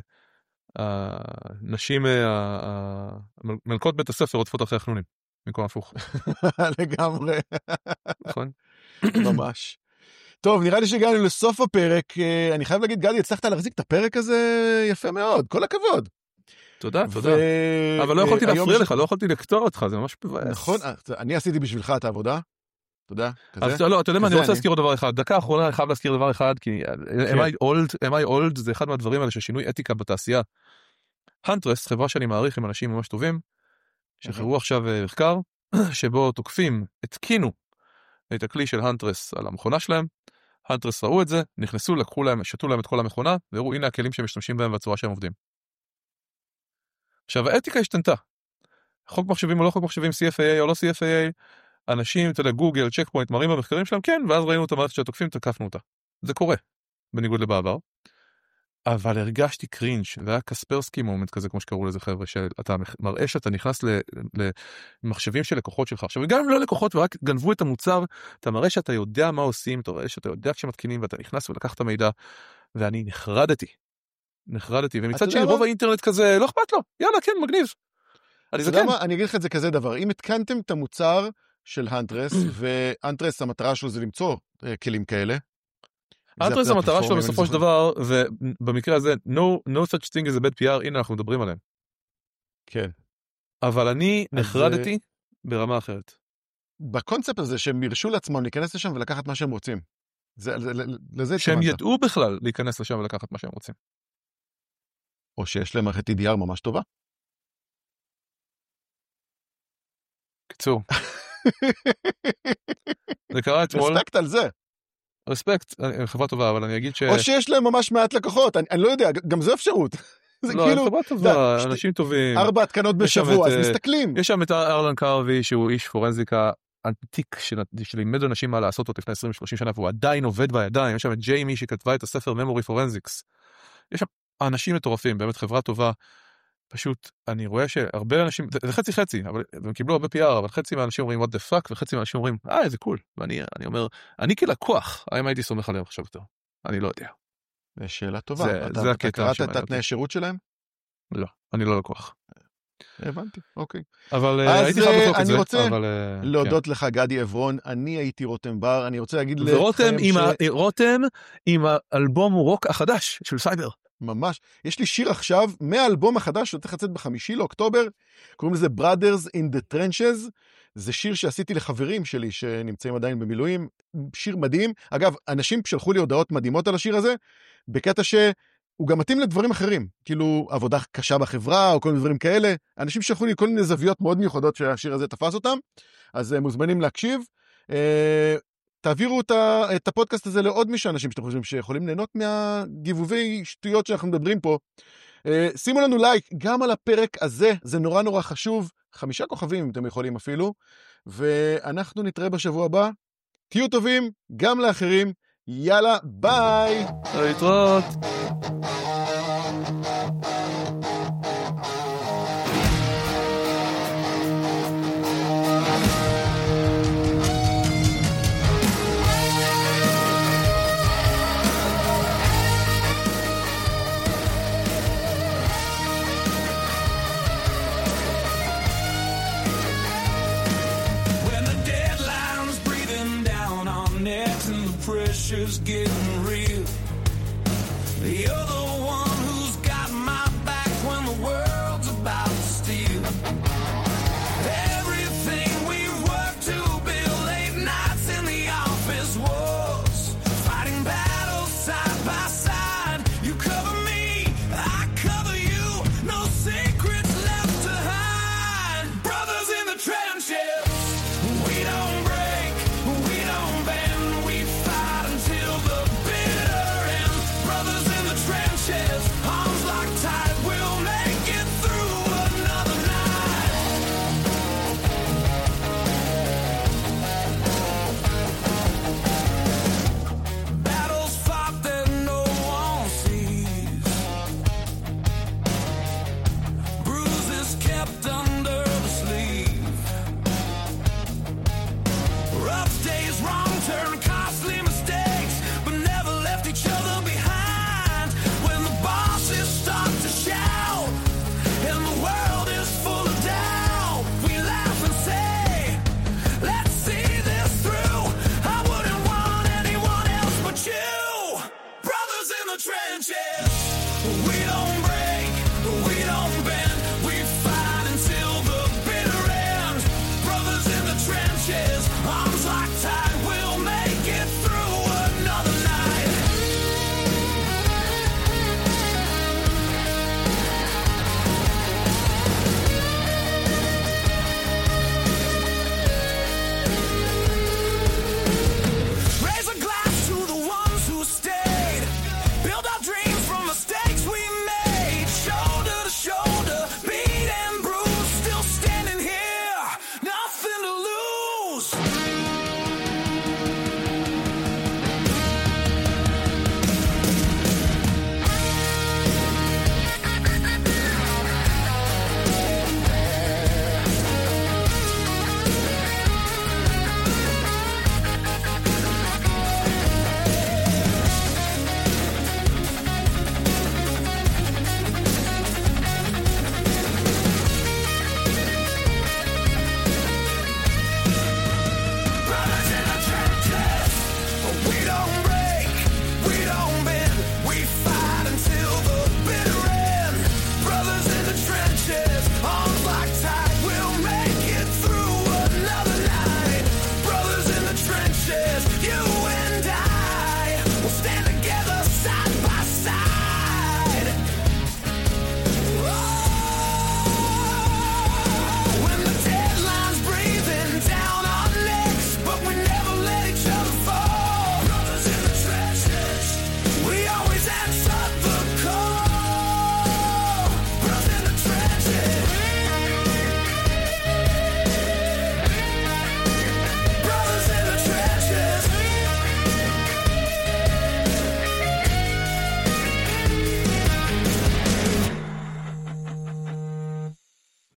הנשים, מלכות בית הספר עוטפות אחרי חנונים, במקום הפוך. לגמרי. נכון? ממש. טוב, נראה לי שהגענו לסוף הפרק, אני חייב להגיד, גדי, הצלחת להחזיק את הפרק הזה יפה מאוד, כל הכבוד. תודה, תודה. אבל לא יכולתי להפריע לך, לא יכולתי לקטוע אותך, זה ממש מבאס. נכון, אני עשיתי בשבילך את העבודה. תודה, כזה. לא, אתה יודע מה, אני רוצה להזכיר עוד דבר אחד. דקה האחרונה אני חייב להזכיר דבר אחד, כי am I old, am I old, זה אחד מהדברים האלה ששינוי אתיקה בתעשייה. הנטרס, חברה שאני מעריך עם אנשים ממש טובים, שחררו עכשיו מחקר, שבו תוקפים, התקינו את הכלי של הנטרס על המכונה שלהם, הנטרס ראו את זה, נכנסו, לקחו להם, שתו להם את כל המכונה, והראו, הנה הכלים שהם משתמשים בהם והצורה שהם עובדים. עכשיו, האתיקה השתנתה. חוק מחשבים או לא חוק מחשבים, סי אף איי איי או לא סי אף איי איי, אנשים, אתה יודע, גוגל, צ'ק פוינט, מראים במחקרים שלהם, כן, ואז ראינו את המערכת של התוקפים, תקפנו אותה. זה קורה, בניגוד לבעבר. אבל הרגשתי קרינג', זה היה קספרסקי מומנט כזה, כמו שקראו לזה חבר'ה, שאתה מראה שאתה נכנס למחשבים של לקוחות שלך. עכשיו, גם אם לא לקוחות ורק גנבו את המוצר, אתה מראה שאתה יודע מה עושים, אתה מראה שאתה יודע כשמתקינים, ואתה נכנס ולקח את המידע, ואני נחרדתי. נחרדתי, ומצד שני רוב האינטרנט כזה, לא אכפת לו, יאללה, כן, מגניב. אני זה כן. אני אגיד לך את זה כזה דבר, אם התקנתם את המוצר של הנטרס, והנטרס המטרה שלו זה למצוא כלים כאלה, הנטרס המטרה שלו בסופו של דבר, ובמקרה הזה, no, no such thing is a bad פי אר, הנה אנחנו מדברים עליהם. כן. אבל אני נחרדתי ברמה אחרת. בקונספט הזה שהם ירשו לעצמם להיכנס לשם ולקחת מה שהם רוצים. שהם ידעו בכלל להיכנס לשם ולקחת מה שהם רוצים. או שיש להם מערכת טי די אר ממש טובה. קצור. זה קרה אתמול. רספקט על זה. רספקט, חברה טובה, אבל אני אגיד ש... או שיש להם ממש מעט לקוחות, אני, אני לא יודע, גם זו אפשרות. זה לא, כאילו... חברה טובה, דה, אנשים טובים. ארבע התקנות בשבוע, אז את, מסתכלים. יש שם את ארלן קרווי, שהוא איש פורנזיקה ענתיק, שלימד אנשים מה לעשות עוד לפני עשרים שלושים שנה, והוא עדיין עובד בידיים. יש שם את ג'יימי שכתבה את הספר Memory Forensics. יש שם אנשים מטורפים, באמת חברה טובה. פשוט, אני רואה שהרבה אנשים, זה חצי חצי, אבל הם קיבלו הרבה פי אר, אבל חצי מהאנשים אומרים what the fuck, וחצי מהאנשים אומרים, אה, איזה קול. ואני אני אומר, אני כלקוח, האם הייתי סומך עליהם עכשיו יותר? אני לא יודע. זו שאלה טובה. זה, אתה, זה אתה קראת את התנאי השירות שלהם? לא, אני לא לקוח. הבנתי, אוקיי. אבל אז הייתי חייב לחלוק את זה. אני רוצה אבל, להודות כן. לך, גדי עברון, אני הייתי רותם בר, אני רוצה להגיד ורותם עם, ש... ה... רותם עם האלבום רוק החדש של סייבר. ממש. יש לי שיר עכשיו מהאלבום החדש שצריך לצאת בחמישי לאוקטובר, קוראים לזה Brothers in the Trenches, זה שיר שעשיתי לחברים שלי שנמצאים עדיין במילואים, שיר מדהים. אגב, אנשים שלחו לי הודעות מדהימות על השיר הזה, בקטע שהוא גם מתאים לדברים אחרים, כאילו עבודה קשה בחברה או כל מיני דברים כאלה, אנשים שלחו לי כל מיני זוויות מאוד מיוחדות שהשיר הזה תפס אותם, אז מוזמנים להקשיב. תעבירו את הפודקאסט הזה לעוד מישהו אנשים שאתם חושבים שיכולים ליהנות מהגיבובי שטויות שאנחנו מדברים פה. שימו לנו לייק גם על הפרק הזה, זה נורא נורא חשוב, חמישה כוכבים אם אתם יכולים אפילו, ואנחנו נתראה בשבוע הבא. תהיו טובים גם לאחרים, יאללה ביי. להתראות. pressure's getting